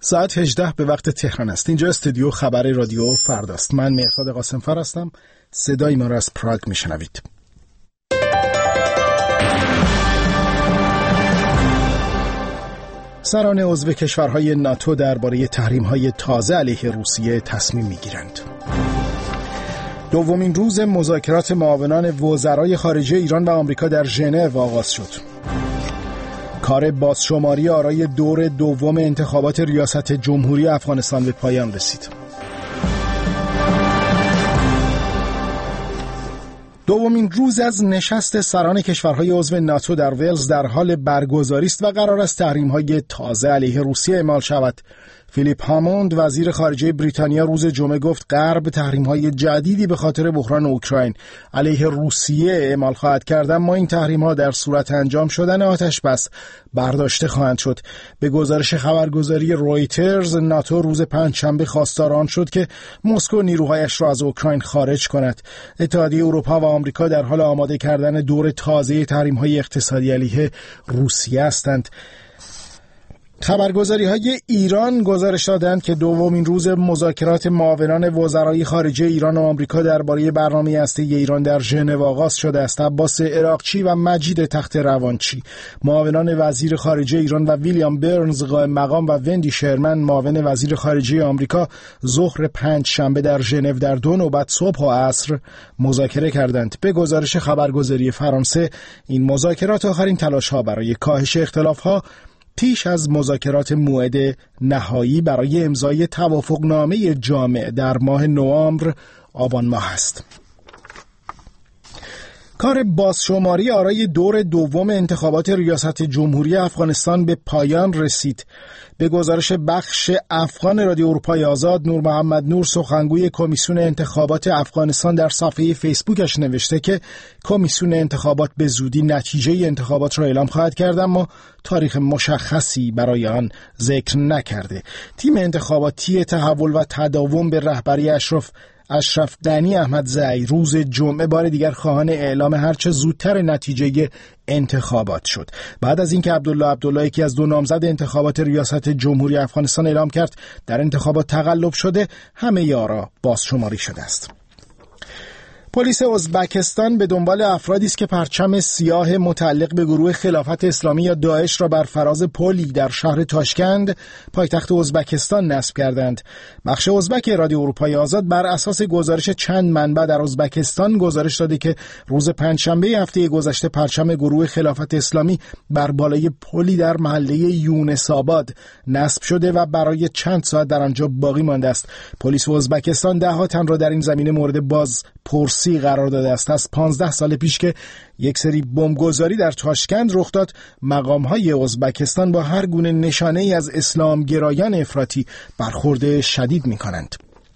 ساعت 18 به وقت تهران است. اینجا استودیو خبر رادیو فرداست. من مهرداد قاسمفر هستم. صدای ما را از پراگ میشنوید. سران عضو کشورهای ناتو درباره تحریم‌های تازه علیه روسیه تصمیم می‌گیرند. دومین روز مذاکرات معاونان وزرای خارجه ایران و آمریکا در ژنو آغاز شد. کار بازشماری آرای دور دوم انتخابات ریاست جمهوری افغانستان به پایان رسید. دومین روز از نشست سران کشورهای عضو ناتو در ولز در حال برگزاری است و قرار است تحریم‌های تازه علیه روسیه اعمال شود. فیلیپ هاموند وزیر خارجه بریتانیا روز جمعه گفت غرب تحریم‌های جدیدی به خاطر بحران اوکراین علیه روسیه اعمال خواهد کرد، اما این تحریم‌ها در صورت انجام شدن آتش بس برداشته خواهند شد. به گزارش خبرگزاری رویترز، ناتو روز پنجشنبه خواستار آن شد که مسکو نیروهایش را از اوکراین خارج کند. اتحادیه اروپا و آمریکا در حال آماده کردن دور تازه تحریم‌های اقتصادی علیه روسیه هستند. خبرگزاری‌های ایران گزارش دادند که دومین روز مذاکرات معاونان وزرای خارجه ایران و آمریکا درباره برنامه هسته‌ای ایران در ژنو آغاز شده است. عباس عراقچی و مجید تخت روانچی، معاونان وزیر خارجه ایران، و ویلیام برنز قائم مقام و وندی شرمن، معاون وزیر خارجه آمریکا، ظهر پنجشنبه در ژنو در دو نوبت صبح و عصر مذاکره کردند. به گزارش خبرگزاری فرانسه، این مذاکرات آخرین تلاش‌ها برای کاهش اختلاف‌ها پیش از مذاکرات موعد نهایی برای امضای توافقنامه جامع در ماه نوامبر آبان ماه است. کار بازشماری آرای دور دوم انتخابات ریاست جمهوری افغانستان به پایان رسید. به گزارش بخش افغان رادیو اروپای آزاد، نور محمد نور، سخنگوی کمیسیون انتخابات افغانستان، در صفحه فیسبوکش نوشته که کمیسیون انتخابات به زودی نتیجه انتخابات را اعلام خواهد کرد، اما تاریخ مشخصی برای آن ذکر نکرده. تیم انتخاباتی تحول و تداوم به رهبری اشرف غنی احمدزئی روز جمعه بار دیگر خواهان اعلام هرچه زودتر نتیجه انتخابات شد. بعد از اینکه عبدالله یکی از دو نامزد انتخابات ریاست جمهوری افغانستان اعلام کرد در انتخابات تقلب شده، همه آرا بازشماری شده است. پلیس ازبکستان به دنبال افرادی است که پرچم سیاه متعلق به گروه خلافت اسلامی یا داعش را بر فراز پلی در شهر تاشکند، پایتخت ازبکستان، نصب کردند. بخش ازبک رادیو اروپای آزاد بر اساس گزارش چند منبع در ازبکستان گزارش داده که روز پنجشنبه هفته گذشته پرچم گروه خلافت اسلامی بر بالای پلی در محله یونس آباد نصب شده و برای چند ساعت در آنجا باقی مانده است. پلیس ازبکستان ده‌ها تن را در این زمینه مورد بازپرسی قرار داده است. از 15 سال پیش که یک سری بمبگذاری در تاشکند رخ داد، مقام‌های ازبکستان با هر گونه نشانه‌ای از اسلام گرایان افراطی برخورد شدید می‌کنند.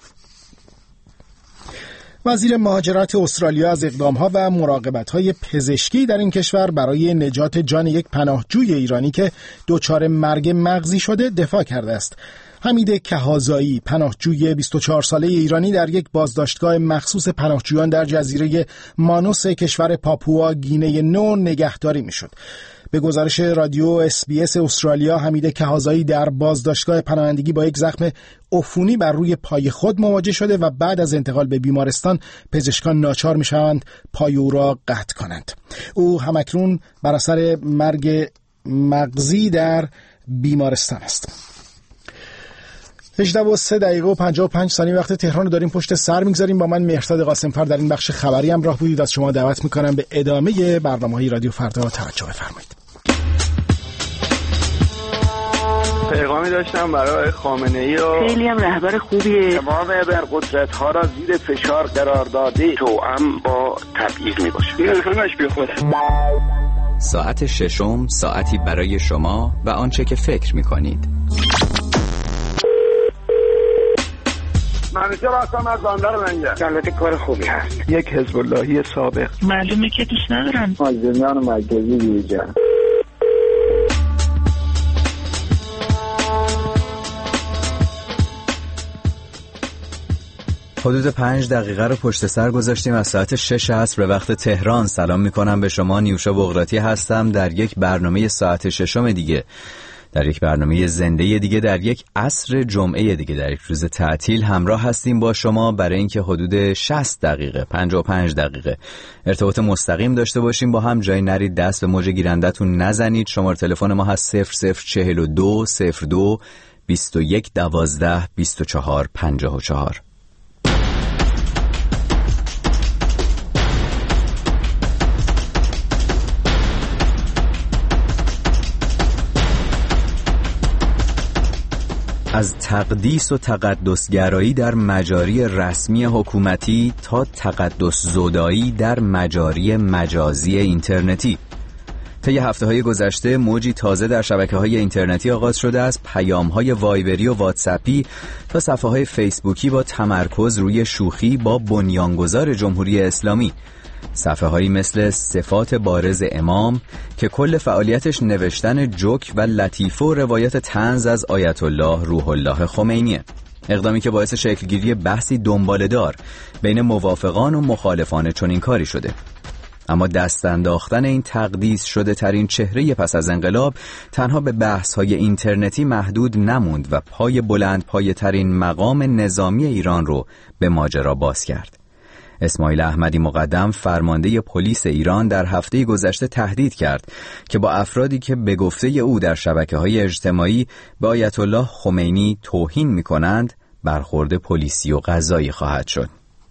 وزیر مهاجرت استرالیا از اقدام‌ها و مراقبت‌های پزشکی در این کشور برای نجات جان یک پناهجوی ایرانی که دچار مرگ مغزی شده دفاع کرده است. حمید کهازایی، پناهجوی 24 ساله ایرانی، در یک بازداشتگاه مخصوص پناهجویان در جزیره مانوس کشور پاپوا گینه نو نگهداری میشد. به گزارش رادیو SBS استرالیا، حمید کهازایی در بازداشتگاه پناهندگی با یک زخم عفونی بر روی پای خود مواجه شده و بعد از انتقال به بیمارستان پزشکان ناچار میشوند پای او را قطع کنند. او همکنون بر اثر مرگ مغزی در بیمارستان است. 18:03:55 وقت تهران رو داریم پشت سر میگذاریم. با من مهرداد قاسمفر در این بخش خبری همراه بودید. از شما دعوت میکنم به ادامه برنامه‌های رادیو فردا توجه بفرمایید. پیغامی داشتم برای خامنه‌ای و خیلی هم رهبر خوبیه. تمام ابرقدرت‌ها را زیر فشار قرار داده، توأم با تبعیض میباشه. این همش بیخوده. ساعت ششم، ساعتی برای شما و آنچه که فکر میکنید. منیشه راستم از باندر منگه. البته کار خوبی هست. یک حزب اللهی سابق. معلومه که دوست ندارن. آزمیان مرکزی بیجن. حدود 5 دقیقه رو پشت سر گذاشتیم از ساعت 6 عصر به وقت تهران. سلام میکنم به شما، نیوشا بغراتی هستم در یک برنامه ساعت ششم دیگه. در یک برنامه زنده دیگه، در یک عصر جمعه دیگه، در یک روز تعطیل همراه هستیم با شما برای اینکه حدود 60 دقیقه 55 دقیقه ارتباط مستقیم داشته باشیم با هم. جایی نرید، دست به موج گیرندتون نزنید. شماره تلفن ما هست 0042 02 21 12 24 54. از تقدیس و تقدسگرایی در مجاری رسمی حکومتی تا تقدس زدایی در مجاری مجازی اینترنتی. طی هفته‌های گذشته موجی تازه در شبکه‌های اینترنتی آغاز شده از پیام‌های وایبری و واتساپی تا صفحه‌های فیسبوکی با تمرکز روی شوخی با بنیانگذار جمهوری اسلامی. صفحه‌هایی مثل صفات بارز امام که کل فعالیتش نوشتن جوک و لطیفه و روایت طنز از آیت الله روح الله خمینیه. اقدامی که باعث شکلگیری بحثی دنباله‌دار بین موافقان و مخالفان چنین کاری شده. اما دست انداختن این تقدیس شده ترین چهره پس از انقلاب تنها به بحث‌های اینترنتی محدود نموند و پای بلند پایه ترین مقام نظامی ایران رو به ماجرا باز کرد. اسماعیل احمدی مقدم، فرمانده پلیس ایران، در هفته گذشته تهدید کرد که با افرادی که به گفته او در شبکه‌های اجتماعی به آیت الله خمینی توهین می‌کنند برخورد پلیسی و قضایی خواهد شد.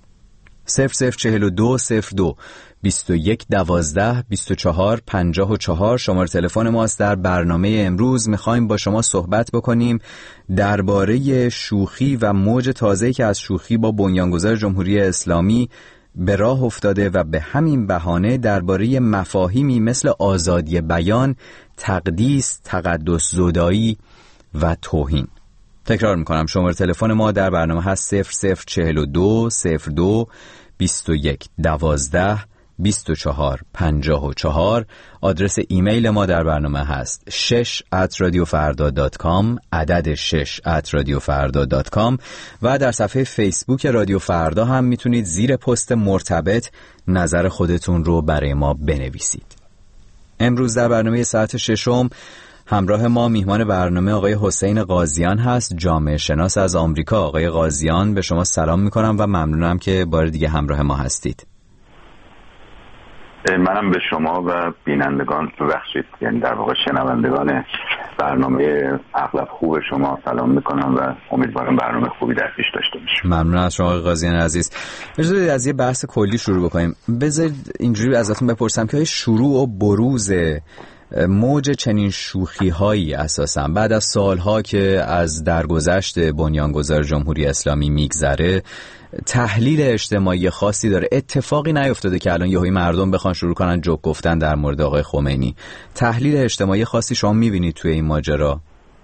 0042 02 21 12 24 54 شماره تلفن ماست. در برنامه امروز میخوایم با شما صحبت بکنیم درباره شوخی و موج تازه‌ای که از شوخی با بنیانگذار جمهوری اسلامی به راه افتاده و به همین بهانه درباره مفاهیمی مثل آزادی بیان، تقدیس، تقدس زدایی و توهین. تکرار میکنم، شماره تلفن ما در برنامه هست 0042 02 21 12 24 54. آدرس ایمیل ما در برنامه هست 6@radiofarda.com، عدد 6@radiofarda.com، و در صفحه فیسبوک رادیو فردا هم میتونید زیر پست مرتبط نظر خودتون رو برای ما بنویسید. امروز در برنامه ساعت 6 همراه ما میهمان برنامه آقای حسین قاضیان هست، جامعه شناس از آمریکا. آقای قاضیان، به شما سلام میکنم و ممنونم که بار دیگه همراه ما هستید. منم به شما و بینندگان ببخشید، یعنی در واقع شنوندگان برنامه اغلب خوب شما سلام میکنم و امیدوارم برنامه خوبی در پیش داشته باشیم. ممنون از شما آقای قاضیان عزیز. بذارید از یه بحث کلی شروع بکنیم. بذارید اینجوری ازتون بپرسم که شروع و بروز موج چنین شوخی هایی اساسا بعد از سالها که از درگذشت بنیانگذار جمهوری اسلامی میگذره تحلیل اجتماعی خاصی داره؟ اتفاقی نیفتاده که الان یهویی مردم بخوان شروع کنن جوک گفتن در مورد آقای خمینی. تحلیل اجتماعی خاصی شما میبینید توی این ماجرا؟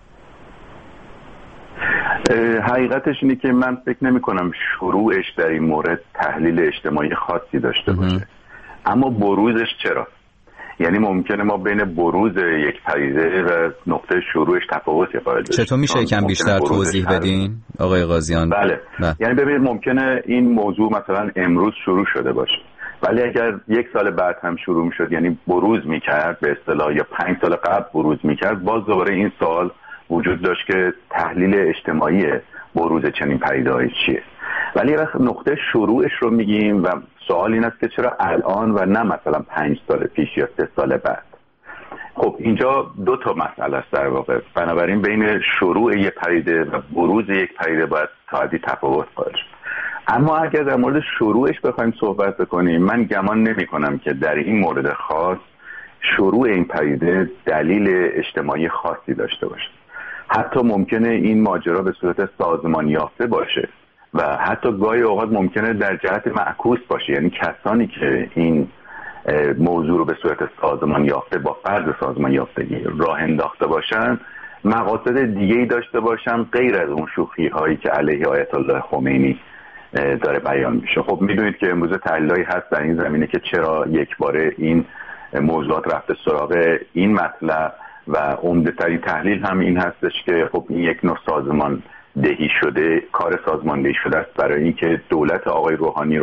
حقیقتش اینه که من فکر نمی کنم شروعش در این مورد تحلیل اجتماعی خاصی داشته باشه. اما بروزش چرا؟ یعنی ممکنه ما بین بروز یک پدیده و نقطه شروعش تفاوتی قائل بشیم. چطور میشه یکم بیشتر توضیح بدین آقای قاضیان؟ بله. یعنی ببینید ممکنه این موضوع مثلا امروز شروع شده باشه، ولی اگر یک سال بعد هم شروع میشد، یعنی بروز میکرد به اصطلاح، یا 5 سال قبل بروز میکرد، باز دوباره این سوال وجود داشت که تحلیل اجتماعی بروز چنین پدیده‌ای چیه. ولی وقت نقطه شروعش رو میگیم و سوال این است که چرا الان و نه مثلا 5 سال پیش یا 3 سال بعد. خب اینجا 2 تا مسئله است در واقع. بنابراین بین شروع یک پدیده و بروز یک پدیده باید تا حدی تفاوت قائل شد. اما اگر در مورد شروعش بخوایم صحبت بکنیم، من گمان نمی کنم که در این مورد خاص شروع این پدیده دلیل اجتماعی خاصی داشته باشه. حتی ممکنه این ماجرا به صورت سازمان یافته باشه و حتی گاهی اوقات ممکنه در جهت معکوس باشه، یعنی کسانی که این موضوع رو به صورت سازمان یافته با فرض سازمان یافتگی راه انداخته باشن، مقاصد دیگه‌ای داشته باشن غیر از اون شوخی هایی که علیه آیت الله خمینی داره بیان میشه. خب میدونید که امروز تحلیلایی هست در این زمینه که چرا یک باره این موضوعات رفته سراغ این مطلب و عمده ترین تحلیل هم این هستش که خب این یک نوع سازمان دهی شده، کار سازماندهی شده است برای اینکه دولت آقای روحانی رو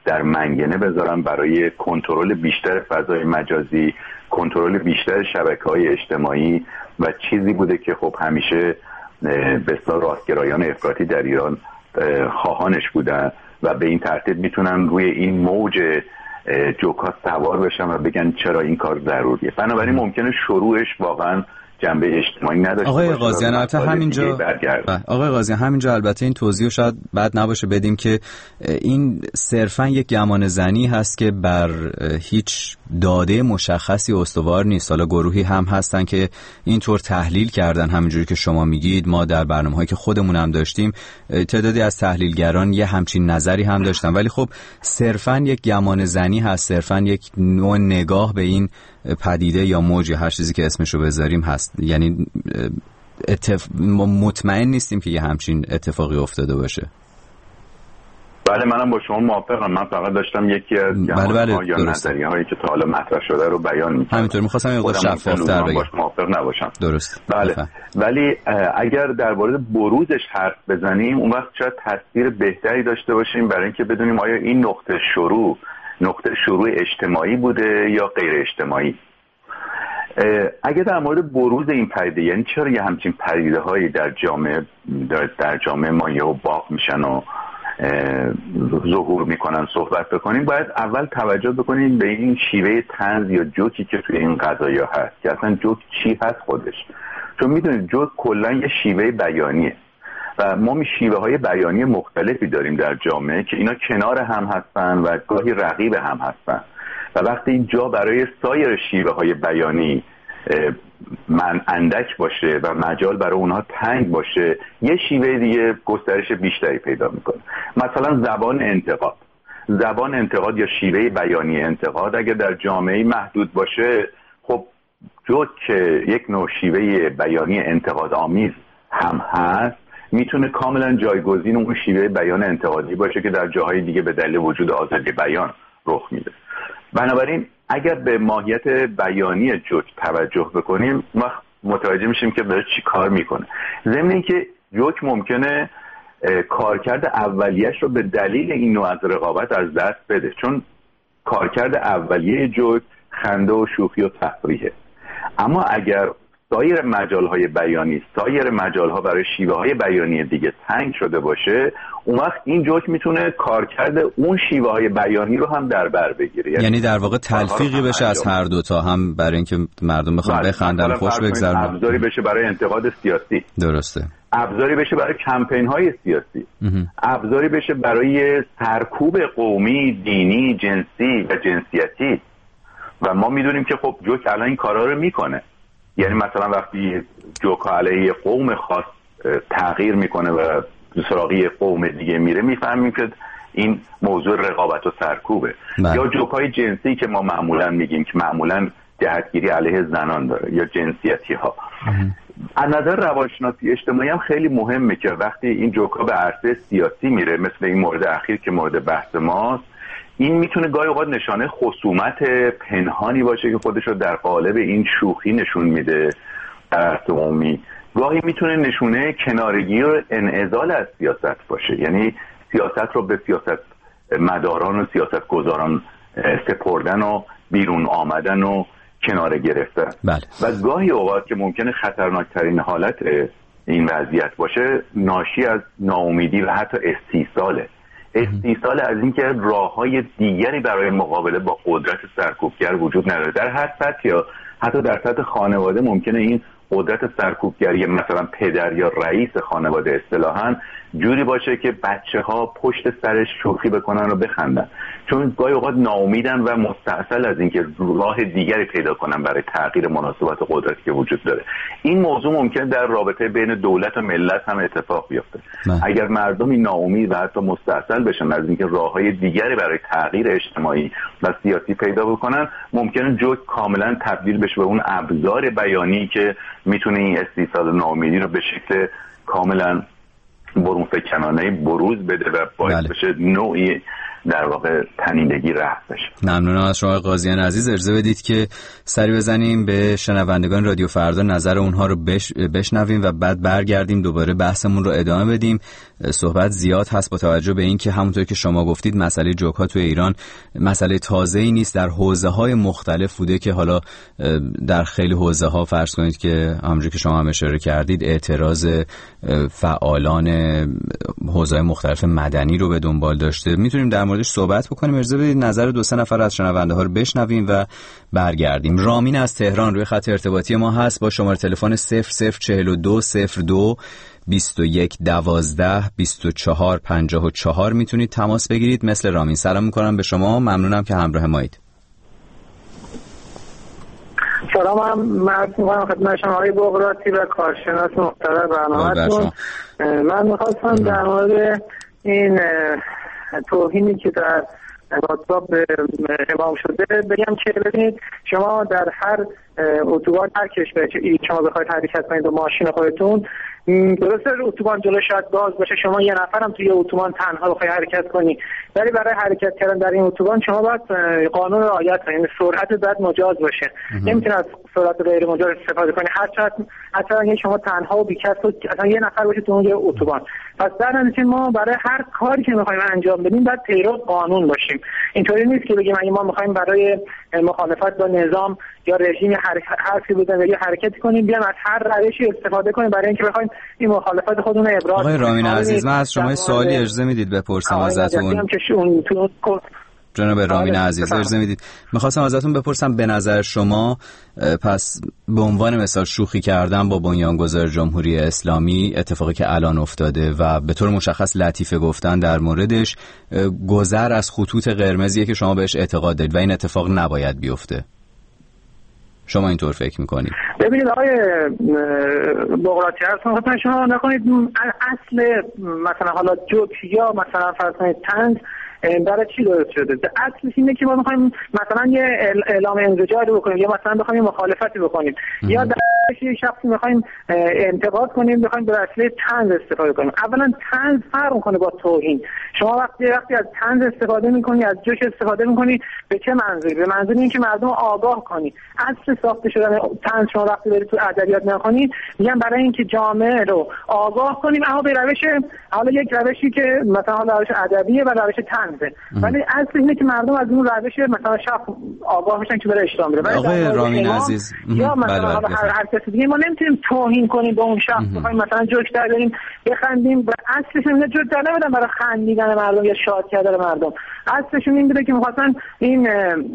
در منگنه بذارم برای کنترل بیشتر فضای مجازی، کنترل بیشتر شبکه‌های اجتماعی و چیزی بوده که خب همیشه به اصطلاح راستگرایان افراطی در ایران خواهانش بودن و به این ترتیب میتونن روی این موج جوکا سوار بشن و بگن چرا این کار ضروریه. بنابراین ممکنه شروعش واقعا جنبه اجتماعی نداشته آقای قاضیان البته همینجا البته این توضیح شاید بد نباشه بدیم که این صرفا یک گمان زنی هست که بر هیچ داده مشخصی استوار نیست. حالا گروهی هم هستن که اینطور تحلیل کردن، همینجوری که شما میگید. ما در برنامه‌هایی که خودمون هم داشتیم تعدادی از تحلیلگران یه همچین نظری هم داشتن، ولی خب صرفا یک گمان زنی هست، صرفا یک نوع نگاه به این پدیده یا موج هر چیزی که اسمشو بذاریم هست. یعنی مطمئن نیستیم که یه همچین اتفاقی افتاده باشه. بله منم با شما موافقم. من فقط داشتم یکی از یا نظریه هایی که تا حالا مطرح شده رو بیان می‌کردم. همینطور می‌خواستم یه مقدار شفاف‌تر بگم. موافق نباشم. درست. بله. ولی اگر در مورد بروزش حرف بزنیم اون وقت شاید تصویر بهتری داشته باشیم برای اینکه بدونیم آیا این نقطه شروع اجتماعی بوده یا غیر اجتماعی. اگه در مورد بروز این پدیده، یعنی چرا یه همچین پدیده هایی در جامعه ما یهو باق میشن و ظهور میکنن صحبت بکنیم، باید اول توجه بکنیم به این شیوه طنز یا جوکی که توی این قضایا هست که اصلا جوک چی هست خودش. چون میدونید جوک کلا یه شیوه بیانیه و ما شیوه های بیانی مختلفی داریم در جامعه که اینا کنار هم هستن و گاهی رقیب هم هستن و وقتی این جا برای سایر شیوه های بیانی اندک باشه و مجال برای اونها تنگ باشه، یه شیوه دیگه گسترش بیشتری پیدا میکنه. مثلا زبان انتقاد یا شیوه بیانی انتقاد اگر در جامعه محدود باشه، خب جوک که یک نوع شیوه بیانی انتقاد آمیز هم هست، میتونه کاملا جایگزین اون شیوه بیان انتقادی باشه که در جاهای دیگه به دلیل وجود آزادی بیان رخ میده. بنابراین اگر به ماهیت بیانی جوک توجه بکنیم وقت متوجه میشیم که داره چی کار میکنه. ضمن اینکه جوک ممکنه کارکرد اولیه‌اش رو به دلیل این نوع از رقابت از دست بده، چون کارکرد اولیه جوک خنده و شوخی و تفریحه. اما اگر سایر مجال‌های بیانی، سایر مجال‌ها برای شیوه‌های بیانی دیگه تنگ شده باشه، اون وقت این جوک میتونه کارکرد اون شیوه‌های بیانی رو هم در بر بگیره. یعنی در واقع تلفیقی بشه از هر دوتا، هم برای اینکه مردم بخوان بخندن، خوش بگذرن، ابزاری بشه برای انتقاد سیاسی. درسته. ابزاری بشه برای کمپین‌های سیاسی. ابزاری بشه برای سرکوب قومی، دینی، جنسی و جنسیتی. و ما میدونیم که خب جوک الان این کارا رو میکنه. یعنی مثلا وقتی جوک علیه قوم خاص تغییر میکنه و سراغی قوم دیگه میره، میفهمیم که این موضوع رقابت و سرکوبه. یا جوکای جنسی که ما معمولا میگیم که معمولا جهتگیری علیه زنان داره یا جنسیتی ها. از نظر روانشناسی اجتماعی هم خیلی مهمه که وقتی این جوکا به عرصه سیاسی میره، مثل این مورد اخیر که مورد بحث ماست، این میتونه گاهی اوقات نشانه خصومت پنهانی باشه که خودش رو در قالب این شوخی نشون میده در عرصه عمومی. گاهی میتونه نشونه کنارگی و انعزال از سیاست باشه، یعنی سیاست رو به سیاست مداران و سیاست گذاران سپردن و بیرون آمدن و کناره گرفتن. بله. و گاهی اوقات که ممکنه خطرناکترین حالت این وضعیت باشه، ناشی از ناامیدی و حتی استیصال از اینکه راه‌های دیگری برای مقابله با قدرت سرکوبگر وجود نداره. در هر سطح یا حتی در سطح خانواده ممکنه این قدرت سرکوبگری مثلا پدر یا رئیس خانواده اصطلاحاً جوری باشه که بچه‌ها پشت سرش شوخی بکنن و بخندن، چون گاهی اوقات ناامیدن و مستعسل از اینکه راه دیگری پیدا کنن برای تغییر مناسبات قدرتی که وجود داره. این موضوع ممکن در رابطه بین دولت و ملت هم اتفاق بیفته. اگر مردمی ناامید و حتی مستعسل بشن از اینکه راههای دیگری برای تغییر اجتماعی و سیاسی پیدا بکنن، ممکنه جوک کاملا تبدیل بشه به اون ابزار بیانی که میتونه این استیصال و ناامیدی رو به شکل کاملا برون فکنانه بروز بده و باعث بشه نوعی در واقع تنیدگی رفع بشه. ممنونم از شما قاضیان عزیز. اجازه بدید که سری بزنیم به شنوندگان رادیو فردا، نظر اونها رو بشنویم و بعد برگردیم دوباره بحثمون رو ادامه بدیم. صحبت زیاد هست با توجه به این که همونطور که شما گفتید مسئله جوک‌ها توی ایران مسئله تازه‌ای نیست، در حوزه‌های مختلف بوده که حالا در خیلی حوزه‌ها فرض کنید که همونجوری که شما هم اشاره کردید اعتراض فعالان حوزه‌های مختلف مدنی رو به دنبال داشته. میتونیم در موردش صحبت بکنیم. اجازه بدید نظر 2 نفر از شنونده ها رو بشنویم و برگردیم. رامین از تهران روی خط ارتباطی ما هست با شماره تلفن 004202 21 12 24 54 میتونید تماس بگیرید. مثل رامین سلام میکنم به شما، ممنونم که همراه مایید. سلام، من خدمت شما آقای بغراتی و کارشناس محترم برنامه‌تون. من می‌خواستم در مورد این توهینی که در واتساپ امام شده بگم که ببینید شما در هر اتوبان هر کشوری شما بخواید حرکت کنید با ماشین خودتون، درسته اتوبان جلو شاید باز باشه، شما یه نفرم توی اتوبان تنها بخواید حرکت کنی، ولی برای حرکت کردن در این اتوبان شما باید قانون رو رعایت کنید، یعنی سرعت باید مجاز باشه. نمیتونید از سرعت غیر مجاز استفاده کنید، حتی اگه شما تنها و بیکس اصلا یه نفر باشید تو اون اتوبان. پس در نتیجه ما برای هر کاری که می‌خوایم انجام بدیم باید پیرو قانون باشیم. اینطوری نیست که بگیم اگه ما می‌خوایم برای مخالفت با نظام یا رژیم حرفی بزنیم یا حرکتی کنیم بیام از هر روشی استفاده کنیم برای اینکه بخوایم این مخالفت خودمون رو ابراز کنیم. آقای رامین عزیز، من از شما سوالی اجازه میدید بپرسم ازتون؟ جناب رامین عزیز اجازه میدید میخواستم ازتون بپرسم به نظر شما پس به عنوان مثال شوخی کردن با بنیانگذار جمهوری اسلامی، اتفاقی که الان افتاده و به طور مشخص لطیفه گفتن در موردش، گذر از خطوط قرمزیه که شما بهش اعتقاد دارید و این اتفاق نباید بیفته؟ شما اینطور فکر میکنید؟ ببینید آقای بغراتی هستم، شما نکنید اصل مثلا حالا جوک یا مثلا فرض کنید طنز برای چی درست شده؟ اصلش اینه که ما میخوایم مثلا یه اعلام انزجاری بکنیم یا مثلا بخوایم مخالفتی بکنیم یا در یه شخصی میخوایم انتقاد کنیم، بخوایم به وسیله طنز استفاده کنیم. اولا طنز فرق میکنه با توهین. شما وقتی از طنز استفاده میکنی، از جوک استفاده میکنی، به چه منظوری؟ به منظوری اینکه مردم آگاه کنی. اصل ساخته شدن طنز شما وقتی برید تو ادبیات نخونید میگن برای اینکه جامعه رو آگاه کنیم، اما به روش حالا یک روشی که مثلا حالا روش ادبیه و روش طنزه، ولی اصل اینه که مردم از اون روش مثلا شخص آگاه میشن که بره اشتباه میره. آقای رامین عزیز، یا مثلا هر کسی دیگه ما نمیتونیم توهین کنیم به اون شخص، بخوایم مثلا جوک در بریم بخندیم و اصلش اینه جوک در نمیدن برای خندیدن مردم یا شاد کردن مردم. اصلشون این بوده که می‌خواستن این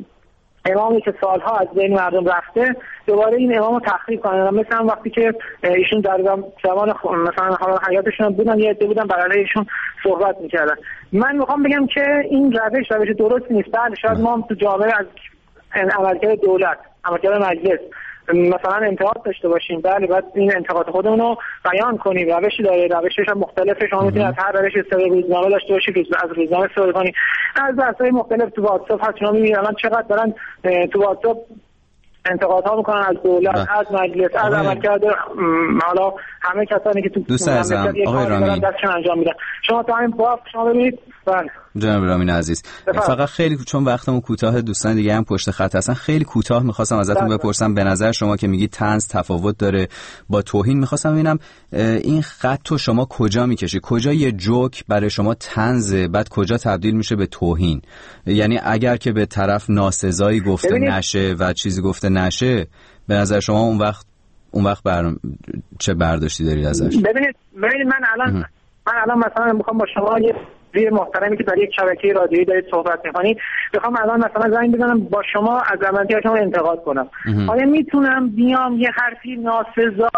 امامی که سالها از بین مردم رفته دوباره این امامو تخریب کنن، مثلا وقتی که ایشون در زمان مثلا حیاتشون بودن یه عده بودن برای ایشون صحبت میکردن. من میخوام بگم که این روش درست نیست. بله شاید ما تو جامعه از عملکرد دولت، عملکرد مجلس مثلا انتقاد داشته باشیم، بله باید این انتقاد خودمون رو بیان کنیم. روشی داره، روشش هم مختلفه. شما میتونید از هر روش استفاده روزنامه داشته باشید، از روزنامه استفاده کنید، از بحث‌های مختلف تو واتساپ هست. شما میبینید الان چقدر دارن تو واتساپ انتقادها میکنن از دولت، از مجلس، از عملکرد حالا همه کسانی که تو دوست عزیزم آقای رامین دستشون انجام میدن. شما تا همین بافت شما ببینید. بله جناب رامین عزیز، فقط خیلی چون وقتمون کوتاه، دوستان دیگه هم پشت خط هستن، خیلی کوتاه میخواستم ازتون بپرسم به نظر شما که میگید طنز تفاوت داره با توهین، میخواستم ببینم این خط رو شما کجا میکشی؟ کجا یه جوک برای شما طنزه، بعد کجا تبدیل میشه به توهین؟ یعنی اگر که به طرف ناسزایی گفته نشه و چیزی گفته نشه، به نظر شما اون وقت چه برداشتی دارید ازش؟ ببینید من الان مثلا میخوام با شما یه ویر محترمی که در یک شبکه رادیویی دارید صحبت می‌کنید، بخوام الان مثلا زنگ بزنم با شما از عملکرد شما انتقاد کنم، آیا میتونم بیام یه حرفی ناسزا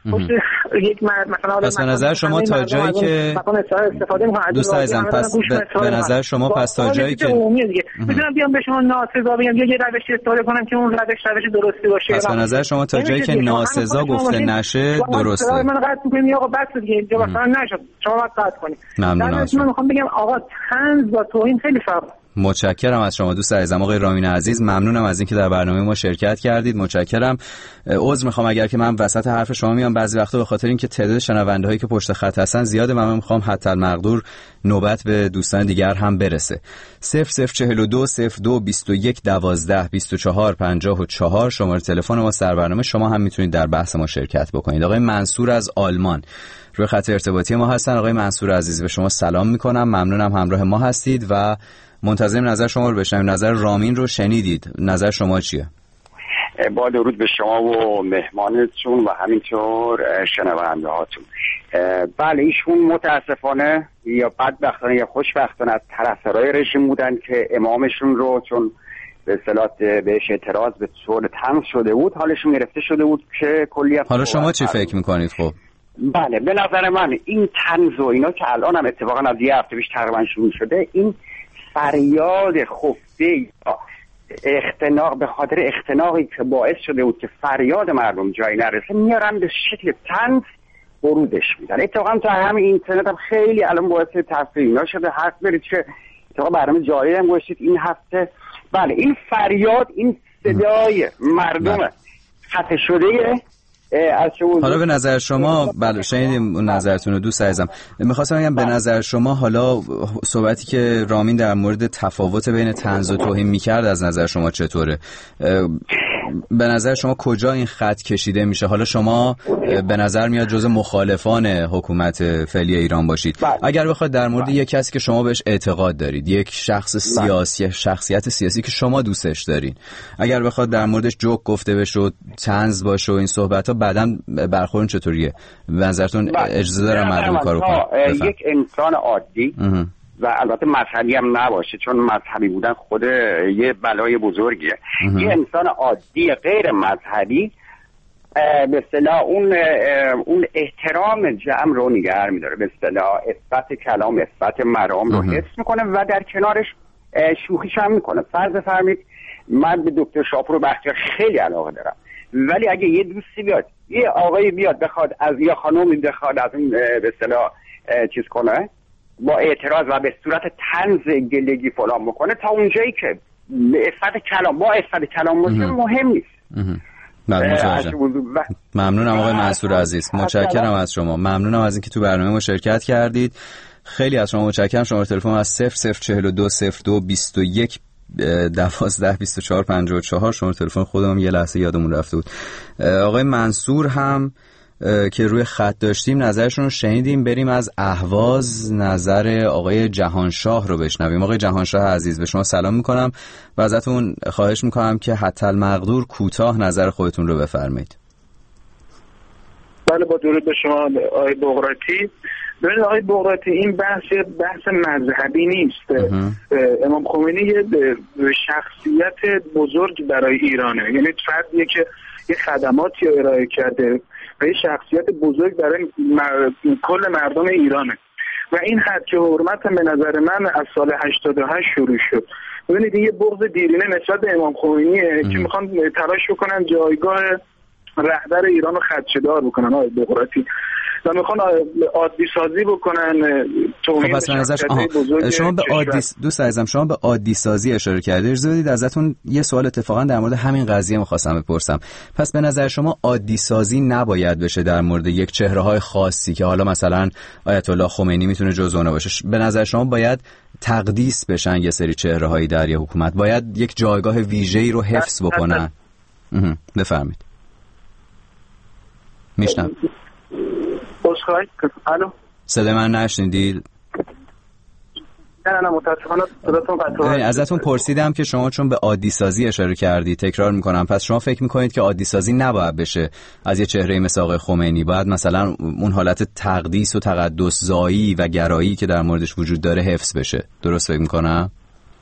یک مثلا پس به نظر شما تا جایی که دوست عزیزم پس به نظر شما پس تا جایی که میتونم بیام به شما ناسزا بگم یا یه روشی استفاده کنم که اون روش درستی باشه؟ پس به نظر شما تا جایی که ناسزا گفته نشه درسته. من قطع می‌کنم یا آقا بس دیگه اینجا مثلا نشد، شما باید قطع کنید. ممنونم. من میخوام بگم آقا طنز با توهین خیلی فرق متشکرم از شما دوست عزیزم آقای رامین عزیز، ممنونم از اینکه در برنامه ما شرکت کردید. متشکرم. عذر میخوام اگر که من وسط حرف شما میام بعضی وقتا، به خاطر اینکه تعداد شنونده‌هایی که پشت خط هستن زیاده، من میخوام حتی المقدور نوبت به دوستان دیگر هم برسه. 0042 02 21 12 24 54 شماره تلفن ما سر برنامه. شما هم میتونید در بحث ما شرکت بکنید. آقای منصور از آلمان روی خط ارتباطی ما هستن. آقای منصور عزیز به شما سلام میکنم، ممنونم همراه ما هستید و منتظریم نظر شما رو بشنویم. نظر رامین رو شنیدید، نظر شما چیه؟ با درود به شما و مهمانتون و همینطور شنونده هاتون. بله، ایشون متاسفانه یا بدبختانه یا خوشبختانه از طرفدارای رژیم بودن که امامشون رو چون به اصطلاح بهش اعتراض به طور طنز شده بود، حالشون گرفته شده بود که کلیت. حالا شما چی فکر میکنید؟ خب بله، به نظر من این طنز و اینا که الان هم اتفاقا از یه هفته پیش تقریبا شروع شده، این فریاد خفته اختناق به خاطر اختناقی که باعث شده بود که فریاد مردم جایی نرسه، میارن به شکل طنز بروزش میدن. اتفاقا تو همین اینترنت هم خیلی الان باعث تفریح اینا شده. حق برید که اتفاقا برنامه جاری هم گوشید این هفته. بله، این فریاد، این صدای مردم خفه شده. حالا به نظر شما، بله شنیدیم اون نظرتون رو دوست عزیزم، میخواستم بگم به نظر شما حالا صحبتی که رامین در مورد تفاوت بین طنز و توهین میکرد از نظر شما چطوره؟ به نظر شما کجا این خط کشیده میشه؟ حالا شما به نظر میاد جزء مخالفان حکومت فعلی ایران باشید. اگر بخواید در مورد یک کسی که شما بهش اعتقاد دارید، یک شخص سیاسی، شخصیت سیاسی که شما دوستش دارین، اگر بخواد در موردش جوک گفته بشه و طنز باشه و این صحبت‌ها، بعداً برخورد چطوریه؟ به نظرتون اجازه دارن مردم کارو کنن؟ یک انسان عادی و البته مذهبی هم نباشه، چون مذهبی بودن خود یه بلای بزرگیه. یه انسان عادی غیر مذهبی به اصطلاح اون احترام جمع رو نگه می‌داره، به اصطلاح عفت کلام، عفت مرام رو حفظ میکنه و در کنارش شوخیش هم میکنه. فرض فرمید من به دکتر شاپور بختیار خیلی علاقه دارم، ولی اگه یه دوستی بیاد، یه آقایی بیاد بخواد از یا خانومی بخواد از این به اصطلاح چیز کنه، با اعتراض و به صورت طنز گلگی فلان بکنه، تا اونجایی که عفت کلام با عفت کلام باشه مهم نیست. ممنونم آقای منصور عزیز، متشکرم از شما، ممنونم از اینکه تو برنامه ما شرکت کردید. خیلی از شما متشکرم. شماره تلفن از 0042 02 21 12 24 54 شماره تلفن خودم یه لحظه یادمون رفته بود. آقای منصور هم که روی خط داشتیم نظرشون رو شنیدیم. بریم از اهواز نظر آقای جهانشاه رو بشنویم. آقای جهانشاه عزیز به شما سلام میکنم و ازتون خواهش میکنم که حتی المقدور کوتاه نظر خودتون رو بفرمایید. بله، با درود به شما آقای بغراتی. ببینید آقای بغراتی، این بحث مذهبی نیست. امام خمینی یه شخصیت بزرگ برای ایرانه، یعنی فردیه که یه خدماتی رو ارائه کرده و یه شخصیت بزرگ برای کل مردم ایرانه و این حد که حرمت به نظر من از سال 88 شروع شد. ببینید یه بغض دیرینه نسبت به امام خمینیه که میخوان تلاش بکنن جایگاه رهبر ایران رو خدشه‌دار بکنن آقای بغراتی و میخوان عادی سازی بکنن. خب پس شما به عادی، دوست عزیزم شما به عادی سازی اشاره کردید. اجازه بدید ازتون یه سوال اتفاقا در مورد همین قضیه می‌خواستم بپرسم. پس به نظر شما عادی سازی نباید بشه در مورد یک چهره‌های خاصی که حالا مثلا آیت الله خمینی میتونه جزء اون باشه؟ به نظر شما باید تقدیس بشن یه سری چهره‌هایی در یه حکومت، باید یک جایگاه ویژه‌ای رو حفظ بکنن؟ بفرمایید. میشنم. الو، صدای من نشنیدید؟ نه متاسفانه صداتون قطع. ازتون پرسیدم که شما چون به عادی سازی اشاره کردی، تکرار میکنم، پس شما فکر میکنید که عادی سازی نباید بشه از یه چهره مثل آقای خمینی، باید مثلا اون حالت تقدیس و تقدس زایی و گرایی که در موردش وجود داره حفظ بشه؟ درست فکر میکنم؟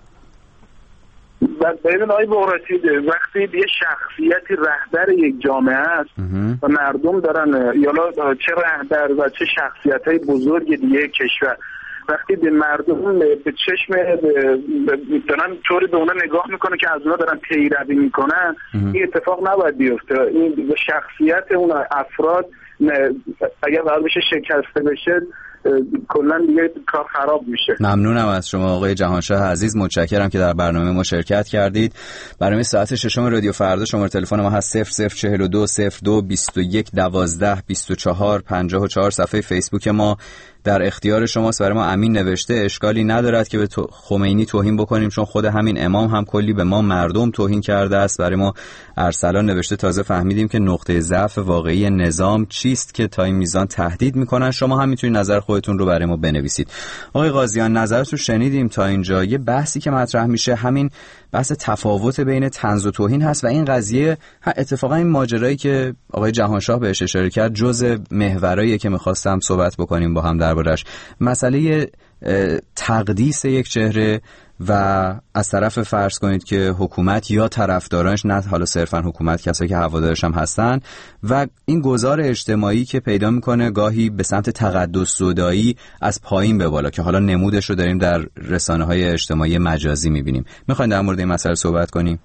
ببین آقای بغراتی، وقتی یه شخصیتی رهبر یک جامعه است و مردم دارن یا چه رهبر و چه شخصیت‌های بزرگ دیگه کشور، وقتی به مردم به چشم دارن طوری به اونا نگاه میکنه که از اونا دارن پیروی میکنن، این اتفاق نباید بیفته. این شخصیت اون افراد اگر قرار بشه شکسته بشه کلا دیگه کار خراب میشه. ممنونم از شما آقای جهانشاه عزیز، متشکرم که در برنامه ما شرکت کردید. برنامه ساعت ششم رادیو فردا شماره تلفن ما هست 0042 02 21 12 24 54. صفحه فیسبوک ما در اختیار شماست. برای ما امین نوشته اشکالی ندارد که به خمینی توهین بکنیم، چون خود همین امام هم کلی به ما مردم توهین کرده است. برای ما ارسلان نوشته تازه فهمیدیم که نقطه ضعف واقعی نظام چیست که تا این میزان تهدید میکنن. شما هم میتونید نظر خودتون رو برای ما بنویسید. آقای قاضیان نظرتون شنیدیم تا اینجا. یه بحثی که مطرح میشه همین بحث تفاوت بین طنز و توهین هست و این قضیه اتفاقا این ماجرایی که آقای جهانشاه بهش اشاره کرد جزء محورایی که می‌خواستم صحبت بکنیم با هم دربارش. مسئله تقدیس یک چهره و از طرف فرض کنید که حکومت یا طرفدارانش، نه حالا صرفا حکومت، کسایی که هوادارش هم هستن، و این گذار اجتماعی که پیدا میکنه گاهی به سمت تقدس زدایی از پایین به بالا که حالا نمودش رو داریم در رسانه‌های اجتماعی مجازی میبینیم. میخواین در مورد این مسئله صحبت کنیم؟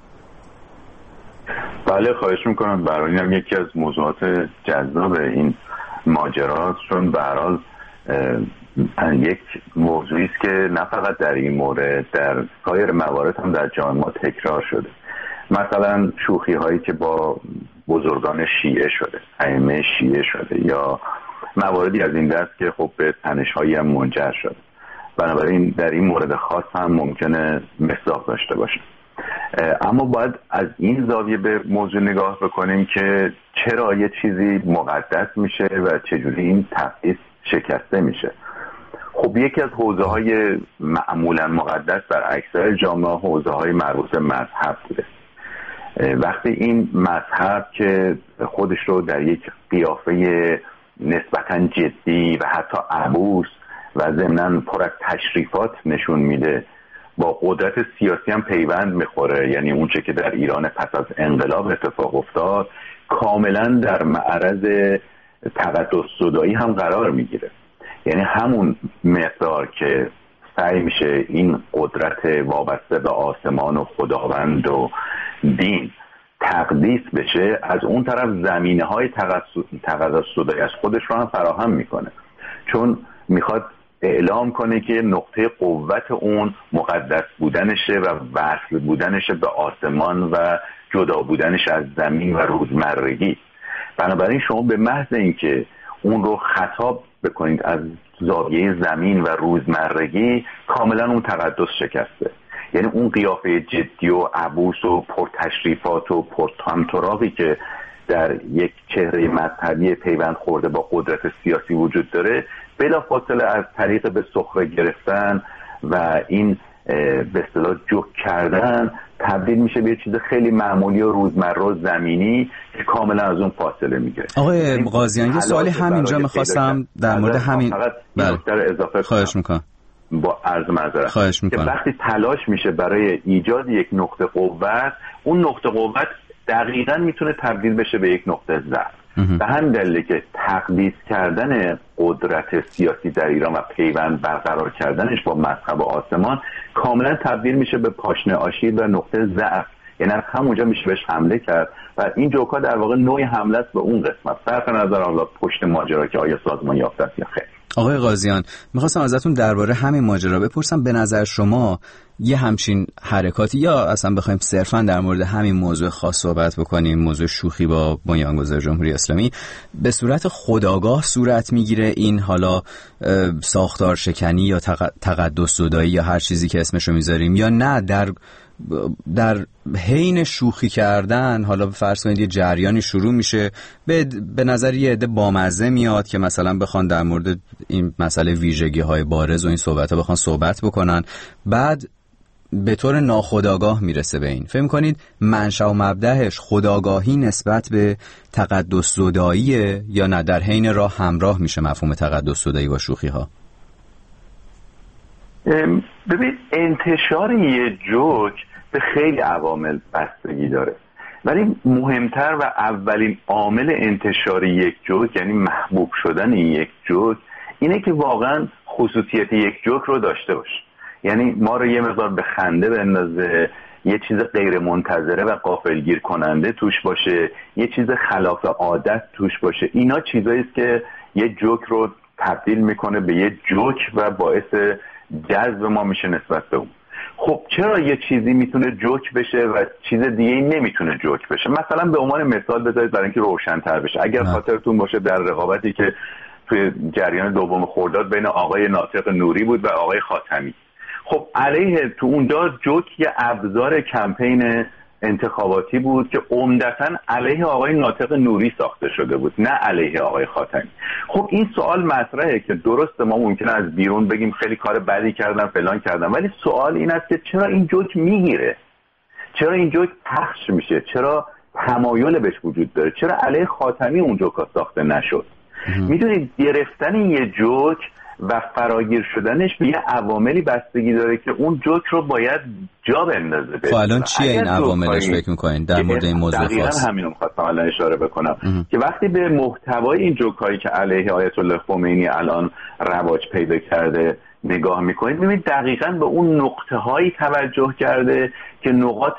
بله خواهش میکنم. برای هم یکی از موضوعات جذاب این ماجراست، چون به هر حال یک موضوعی است که نه فقط در این مورد، در سایر موارد هم در جامعه ما تکرار شده. مثلا شوخی هایی که با بزرگان شیعه شده، ائمه شیعه شده، یا مواردی از این دست که خب به تنش هایی هم منجر شده. بنابراین در این مورد خاص هم ممکنه مصداق داشته باشه. اما باید از این زاویه به موضوع نگاه بکنیم که چرا یه چیزی مقدس میشه و چجوری این تقدیس شکسته میشه. خب یکی از حوزه‌های معمولا مقدس در اکثر جامعه حوزه‌های مربوط به مذهب بوده. وقتی این مذهب که خودش رو در یک قیافه نسبتاً جدی و حتی عبوس و ضمناً پر از تشریفات نشون میده، با قدرت سیاسی هم پیوند میخوره، یعنی اون چه که در ایران پس از انقلاب اتفاق افتاد کاملا در معرض تقدس زدایی هم قرار میگیره. یعنی همون مقدار که سعی میشه این قدرت وابسته به آسمان و خداوند و دین تقدیس بشه، از اون طرف زمینه‌های تقدس زدایی از خودش رو هم فراهم میکنه، چون میخواد اعلام کنه که نقطه قوت اون مقدس بودنشه و وصل بودنشه به آسمان و جدا بودنش از زمین و روزمرگی. بنابراین شما به محض اینکه اون رو خطاب بکنید از زاویه زمین و روزمرگی، کاملا اون تقدس شکسته. یعنی اون قیافه جدی و عبوس و پرتشریفات و پرطمطراقی که در یک چهره مذهبی پیوند خورده با قدرت سیاسی وجود داره، بلافاصله از طریق به سخره گرفتن و این به اصطلاح جوک کردن تبدیل میشه به یه چیز خیلی معمولی و روزمره و زمینی که کاملا از اون فاصله میگیره. آقای قاضیان یه سوالی همینجا میخواستم در مورد همین در اضافه خواهش میکنم با عرض معذرت که وقتی تلاش میشه برای ایجاد یک نقطه قوت، اون نقطه قوت دقیقاً میتونه تبدیل بشه به یک نقطه ضعف. به همین دلیله که تقدیس کردن قدرت سیاسی در ایران و پیوند برقرار کردنش با مذهب و آسمان کاملا تبدیل میشه به پاشنه آشیل و نقطه ضعف. یعنی از همونجا میشه بهش حمله کرد و این جوکا در واقع نوعی حمله است به اون قسمت، صرف نظر حالا پشت ماجرا که آیا سازمان یافته است یا خیر. آقای قاضیان میخواستم ازتون درباره همین ماجرا بپرسم، به نظر شما یه همچین حرکاتی، یا اصلا بخوایم صرفا در مورد همین موضوع خاص صحبت بکنیم، موضوع شوخی با بنیانگذار جمهوری اسلامی، به صورت خودآگاه صورت میگیره این حالا ساختار شکنی یا تقدس زدایی یا هر چیزی که اسمشو میذاریم، یا نه در حین شوخی کردن حالا فرض کنید یه جریانی شروع میشه، به نظر یه عده بامزه میاد که مثلا بخوان در مورد این مسئله ویژگی‌های بارز و این صحبت‌ها بخوان صحبت بکنن، بعد به طور ناخودآگاه میرسه به این. فهم کنید منشأ و مبدأش خودآگاهی نسبت به تقدس زداییه یا نه در حین راه همراه میشه مفهوم تقدس زدایی با شوخی‌ها؟ ببین انتشار یه جوک به خیلی عوامل بستگی داره، ولی مهمتر و اولین عامل انتشار یک جوک، یعنی محبوب شدن یک جوک، اینه که واقعا خصوصیت یک جوک رو داشته باشه. یعنی ما رو یه مقدار به خنده بندازه، یه چیز غیر منتظره و غافلگیر کننده توش باشه، یه چیز خلاف عادت توش باشه. اینا چیزایی است که یه جوک رو تبدیل میکنه به یه جوک و باعث جذب ما میشه نسبت به اون. خب چرا یه چیزی میتونه جوک بشه و چیز دیگه نمیتونه جوک بشه؟ مثلا به عنوان مثال بذارید برای اینکه روشن‌تر بشه. اگر خاطرتون باشه در رقابتی که توی جریان دوم خرداد بین آقای ناطق نوری بود و آقای خاتمی، خب علیه تو اونجا جوک یه ابزار کمپین انتخاباتی بود که عمدتاً علیه آقای ناطق نوری ساخته شده بود، نه علیه آقای خاتمی. خب این سوال مطرحه که درسته ما ممکنه از بیرون بگیم خیلی کار بدی کردن فلان کردن، ولی سوال این است که چرا این جوک میگیره؟ چرا این جوک پخش میشه؟ چرا تمایل بهش وجود داره؟ چرا علیه خاتمی اون جوک ساخته نشد؟ میدونید گرفتن یه جوک و فراگیر شدنش به یه عواملی بستگی داره که اون جوک رو باید جا بندازه. خب الان چیه این عواملش فکر می‌کنین در مورد این موضوع خاص؟ دقیقاً همین رو می‌خواستم الان اشاره بکنم که وقتی به محتوای این جوکایی که علیه آیت الله خمینی الان رواج پیدا کرده نگاه میکنید، میبینید دقیقاً به اون نقطه‌هایی توجه کرده که نقاط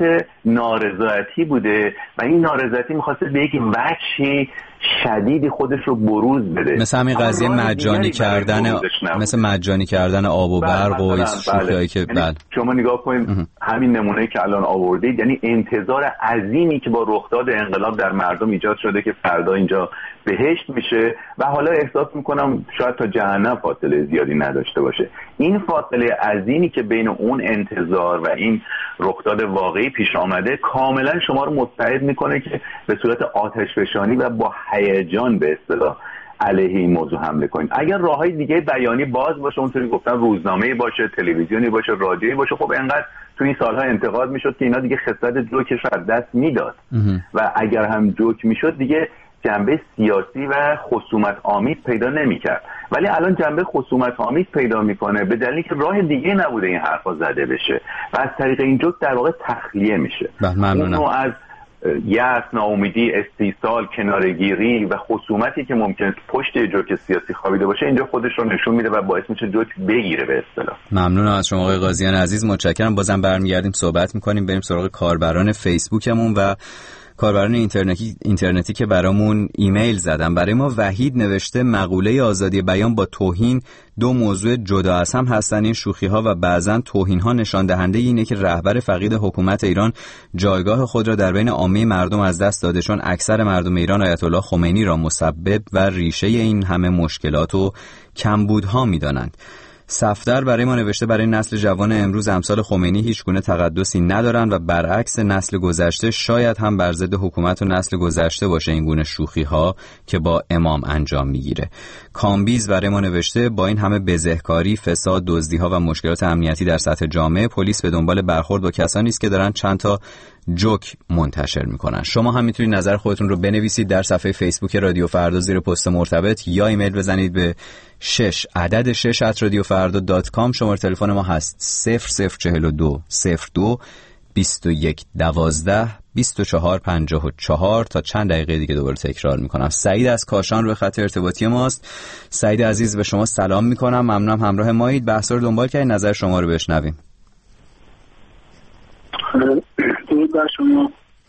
نارضایتی بوده و این نارضایتی می‌خواسته به یک وجهی شدیدی خودش رو بروز بده، مثل همین قضیه مجانی کردن، مثل مجانی کردن آب و برق و این شوخیایی که شما نگاه کنید همین نمونه‌ای که الان آوردید، یعنی انتظار عظیمی که با رخداد انقلاب در مردم ایجاد شده که فردا اینجا بهشت میشه و حالا احساس میکنم شاید تا جهنم فاصله زیادی نداشته باشه. این فاصله عظیمی که بین اون انتظار و این رخداد واقعی پیش آمده کاملا شما رو متحد میکنه که به صورت آتشفشانی و با هیجان به اصطلاح علیه این موضوع حمله کنید. اگر راههای دیگه بیانی باز باشه، اونطوری گفتن روزنامه‌ای باشه، تلویزیونی باشه، رادیویی باشه، خب انقدر تو این سالها انتقاد میشد که اینا دیگه خصلت جوکش رو از دست میداد و اگر هم جوک میشد دیگه جنبه سیاسی و خصومت آمیز پیدا نمی‌کرد. ولی الان جنبه خصومت آمیز پیدا میکنه به دلیلی که راه دیگه نبوده این حرفا زده بشه و از طریق این جوک در واقع تخلیه میشه. ممنونم. اونو از یأس، ناامیدی، استیصال، کناره‌گیری و خصومتی که ممکنه پشت جوک سیاسی خوابیده باشه اینجا خودش رو نشون میده و باعث میشه جوک بگیره به اصطلاح. ممنونم از شما آقای قاضیان عزیز، متشکرم. بازم برمیگردیم صحبت میکنیم، بریم سراغ کاربران فیسبوکمون و کاربران اینترنتی که برامون ایمیل زدن. برای ما وحید نوشته مقوله آزادی بیان با توهین دو موضوع جدا از هم هستن. این شوخی ها و بعضن توهین ها نشان دهنده اینه که رهبر فقید حکومت ایران جایگاه خود را در بین عامه مردم از دست داده، چون اکثر مردم ایران آیت الله خمینی را مسبب و ریشه این همه مشکلات و کمبودها می‌دانند. صفدر برای ما نوشته برای نسل جوان امروز امثال خمینی هیچ گونه تقدسی ندارند و برعکس نسل گذشته شاید هم بر ضد حکومت و نسل گذشته باشه این گونه شوخی ها که با امام انجام میگیره. کامبیز برای ما نوشته با این همه بزهکاری، فساد، دزدی ها و مشکلات امنیتی در سطح جامعه، پلیس به دنبال برخورد با کسانی است که دارن چند تا جوک منتشر میکنن. شما هم میتونید نظر خودتون رو بنویسید در صفحه فیسبوک رادیو فردا زیر پست مرتبط یا ایمیل بزنید به 6@radiofrda.com. شماره تلفن ما هست 0042 02 21 12 24 54. تا چند دقیقه دیگه دوباره تکرار میکنم. سعید از کاشان روی خط ارتباطی ماست. سعید عزیز به شما سلام میکنم، ممنونم همراه مایید. بحث رو دنبال کردید، نظر شما رو بشنویم. درود بر شما.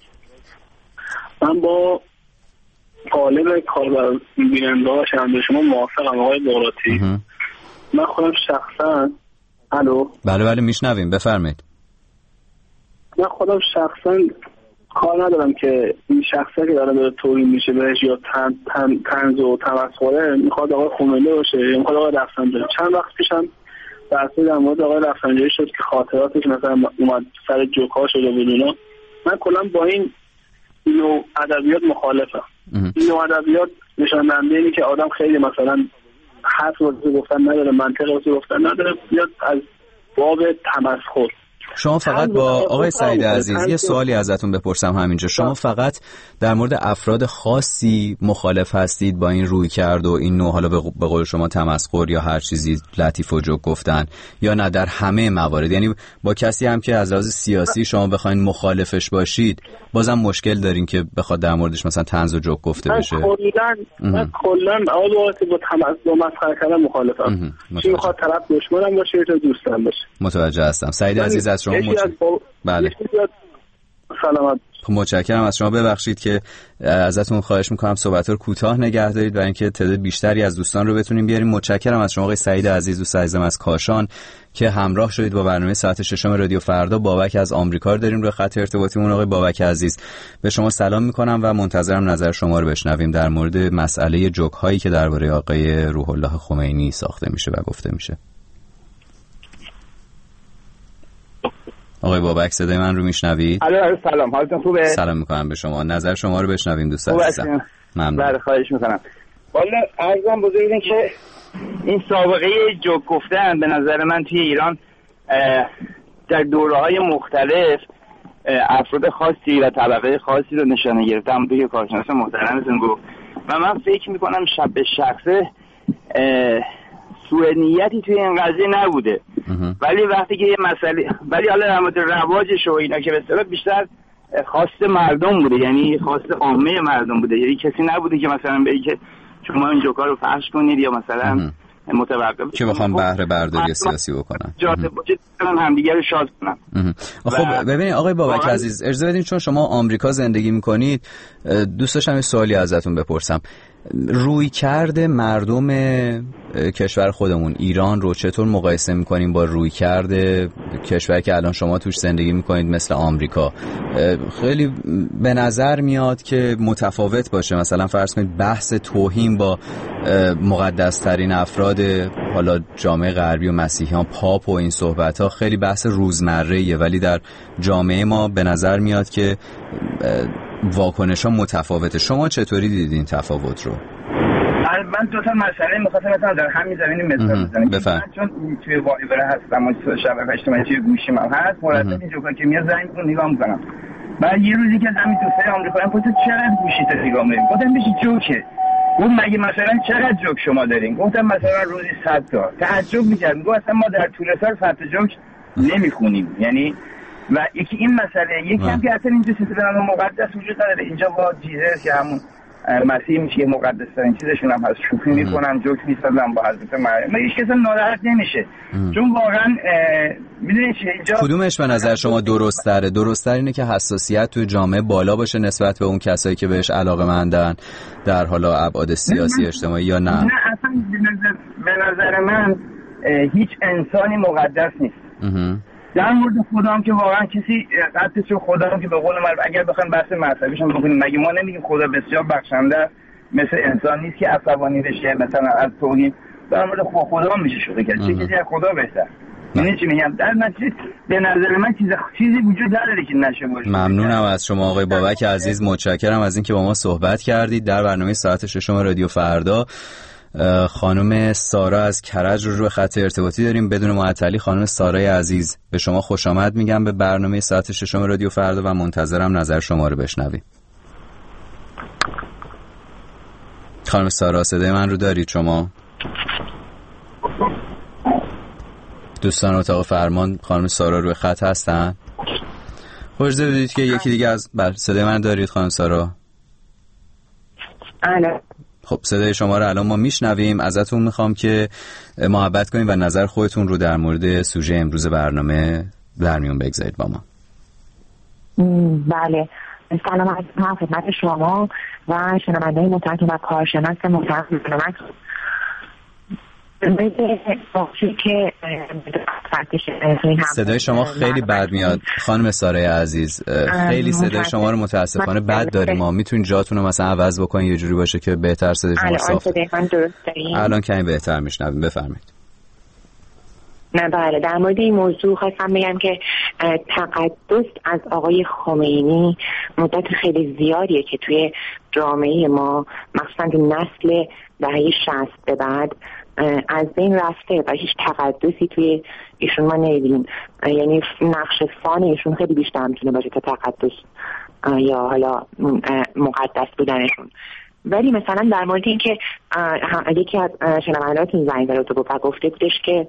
من با قالب کاربر بیننده ها شنونده شما موافقم آقای بغراتی. من خودم شخصا بله میشنویم، بفرمایید. من خودم شخصا کار ندارم که این شخصی که داره توهین میشه بهش یا طنز و تمسخره میخواد آقای خمینی باشه یا میخواد آقای رفسنجانی. چند وقت پیشم بحثی در مورد آقای رفسنجانی شد که خاطراتش مثلا اومد سر جوک‌ها شده بود اینا. من کلا با این نوع ادبیات مخالفم. این نوع ادبیات نشان دهنده اینه که آدم خیلی مثلا حرف واسه گفتن نداره، منطق واسه گفتن نداره، بیاد از باب تمسخر. شما فقط با آقای سعید عزیز یه سوالی ازتون بپرسم همینجا، شما فقط در مورد افراد خاصی مخالف هستید با این روی کرد و این نوع حالا به قول شما تمسخر یا هر چیزی لطیف و جوک گفتن، یا نه در همه موارد؟ یعنی با کسی هم که از لحاظ سیاسی شما بخواید مخالفش باشید بازم مشکل دارین که بخواد در موردش مثلا طنز و جوک گفته بشه؟ من کلا با تمسخر و مسخره کردن مخالفم. چی میخواد طرف دشمنم باشه یا دوستم باشه. متوجه هستم. سعید عزیز از شما بله. سلامت. متشکرم از شما. ببخشید که ازتون خواهش میکنم صحبت رو کوتاه نگه دارید برای اینکه تعداد بیشتری از دوستان رو بتونیم بیاریم. متشکرم از شما آقای سعید عزیز، دوست عزیزم از کاشان که همراه شدید با برنامه ساعت 6 رادیو فردا. بابک از آمریکا رو داریم روی خط ارتباطیمون. آقای بابک عزیز، به شما سلام میکنم و منتظرم نظر شما رو بشنویم در مورد مسئله جوک هایی که درباره آقای روح الله خمینی ساخته میشه و گفته میشه. آقای بابک صدای من رو میشنوید؟ الو سلام، حالتون خوبه؟ سلام میکنم به شما. نظر شما رو بشنویم دوست عزیزم. ممنون. بله خواهش میکنم. والا عرضم بزرگه که این سابقه جوک گفتن به نظر من توی ایران در دوره‌های مختلف افراد خاصی و طبقه خاصی رو نشانه گرفته. همونطور که کارشناس محترمتون گفت و من فکر میکنم به شخصه سوء نیتی توی این قضیه نبوده، ولی وقتی که یه مسئله، ولی حالا در مورد رواجش و اینا که به اصطلاح بیشتر خواست مردم بوده، یعنی خواست عامه مردم بوده، یعنی کسی نبوده که مثلا بگه که شما این جوکا رو پخش کنید یا مثلا متوقف که بخوام بهره برداری سیاسی بکنن، جاده باشه همدیگه رو شاد کنن. خب ببینید آقای بابک عزیز، اجازه بدین چون شما آمریکا زندگی میکنید دوست داشتم یه سوالی ازتون بپرسم. روی کرده مردم کشور خودمون ایران رو چطور مقایسه میکنیم با روی کرده کشوری که الان شما توش زندگی میکنید مثل آمریکا؟ خیلی به نظر میاد که متفاوت باشه. مثلا فرض کنید بحث توهین با مقدس ترین افراد حالا جامعه غربی و مسیحیان، پاپ و این صحبت ها خیلی بحث روزمره‌ایه، ولی در جامعه ما به نظر میاد که واکنش ها متفاوته. شما چطوری دیدید این تفاوت رو؟ من دو تا مسئله می‌خواستم مثلا در همین زمینه مثال بزنم. چون توی وایبر هستم و شبکه اجتماعی توی گوشیم هم هست، مرتب این جوکا که میاد زنگ می‌کنم نگاه می‌کنم. بعد یه روزی که همین دوستای آمریکایی گفتن چقدر گوشیت نگاه می‌کنی؟ گفتم میشه جوکه. گفت مگه مثلا چقدر جوک شما دارین؟ گفتم مثلا روزی 100 تا. تعجب می‌کرد. گفت اصلا ما در طول سال 100 تا جوک نمی‌خونیم. یعنی و یکی این مسئله، یکی هم که اصلا اینجا سیستم مقدس وجود نداره. اینجا با جیزس که همون مسیح میشه مقدس ترین چیزشون هم هست، شوخی میکنن، جوک میسازن با حضرت مریم، هیچ کس ناراحت نمیشه. چون واقعا میدونید چه اینجا کدومش به نظر شما درست تره؟ درست تر اینه که حساسیت توی جامعه بالا باشه نسبت به اون کسایی که بهش علاقه‌مندن در حالا ابعاد سیاسی اجتماعی، یا نه؟ نه اصلا به نظر من هیچ انسانی مقدس نیست. در مورد خدا هم که واقعا کسی قدش رو خدا هم که به قول من اگر بخوایم بحث مذهبیش هم بکنیم، مگه ما نمیگیم خدا بسیار بخشنده مثل انسان نیست که عصبانی بشه مثلا از توهین؟ در مورد خدا هم میشه شده کرد، چه کسی از خدا بهتر؟ یعنی چی میگم، در نتیجه به نظر من چیزی وجود نداره که نشه باشه. ممنونم از شما آقای بابک عزیز، متشکرم از اینکه با ما صحبت کردید در برنامه ساعت 6 رادیو فردا. خانم سارا از کرج رو خط ارتباطی داریم بدون معطلی. خانم سارای عزیز، به شما خوش آمد میگم به برنامه ساعت 6 رادیو فردا و منتظرم نظر شما رو بشنویم. خانم سارا صدای من رو دارید شما؟ دوستان اتاق فرمان خانم سارا روی خط هستن؟ خوش بدید که یکی دیگه از صدای من دارید خانم سارا؟ خب صدای شما رو الان ما میشنویم. ازتون میخوام که محبت کنید و نظر خودتون رو در مورد سوژه امروز برنامه در میون بگذارید با ما. بله، سلام علیکم خدمت شما و شنونده‌های محترم و کارشناس محترم برنامه. صدای شما خیلی بد میاد خانم سارای عزیز، خیلی صدای شما رو متاسفانه بد داریم. ما میتونید جاتون رو مثلا عوض بکنید یه جوری باشه که بهتر صدای شما صاف. الان کمی بهتر میشنویم، بفرمایید. نه بله، در مورد این موضوع خواستم بگم که تقدس از آقای خمینی مدت خیلی زیادیه که توی جامعه ما مخصوصا نسل دهه 60 به بعد از بین رفته و هیچ تقدسی توی ایشون ما ندیدیم. یعنی نقش فان ایشون خیلی بیشتر میتونه باشه تا تقدس یا حالا مقدس بودنشون. ولی مثلا در مورد این که یکی از شنوندهاتون زنگ زد و گفته بودش که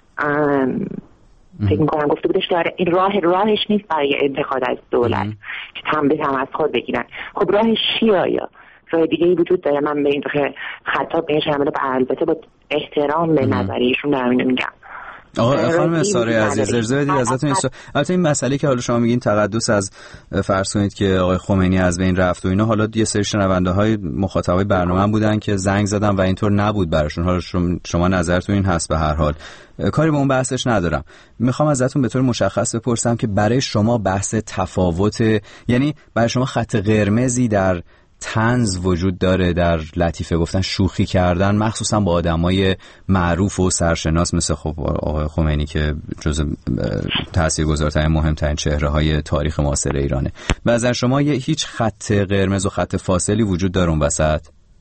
فکر میکنم گفته بودش که این راهش نیست برای انتقاد از دولت که تنبیه هم از خود بگیرن. خب راهش چیه؟ آیا راه دیگه ای وجود داره؟ من به این خطاب بهش البته با احترام به نظریشون در اینو میگم. آقا خانم ساره عزیز اجازه بدید ازتون البته این مسئله که حالا شما میگین تقدس از فرض کنید که آقای خمینی از بین رفت و اینا، حالا یه سری شنونده‌های مخاطبای برنامه بودن که زنگ زدن و اینطور نبود براشون. حالا شما نظرتون این هست؟ به هر حال کاری به اون بحثش ندارم. میخوام ازتون به طور مشخص بپرسم که برای شما بحث تفاوت، یعنی برای شما خط قرمزی در طنز وجود داره، در لطیفه گفتن، شوخی کردن، مخصوصا با آدمای معروف و سرشناس مثل خب آقای خمینی که جزو تاثیرگذارترین مهمترین چهره‌های تاریخ معاصر ایرانه؟ به نظر شما هیچ خط قرمز و خط فاصلی وجود داره اون وسط؟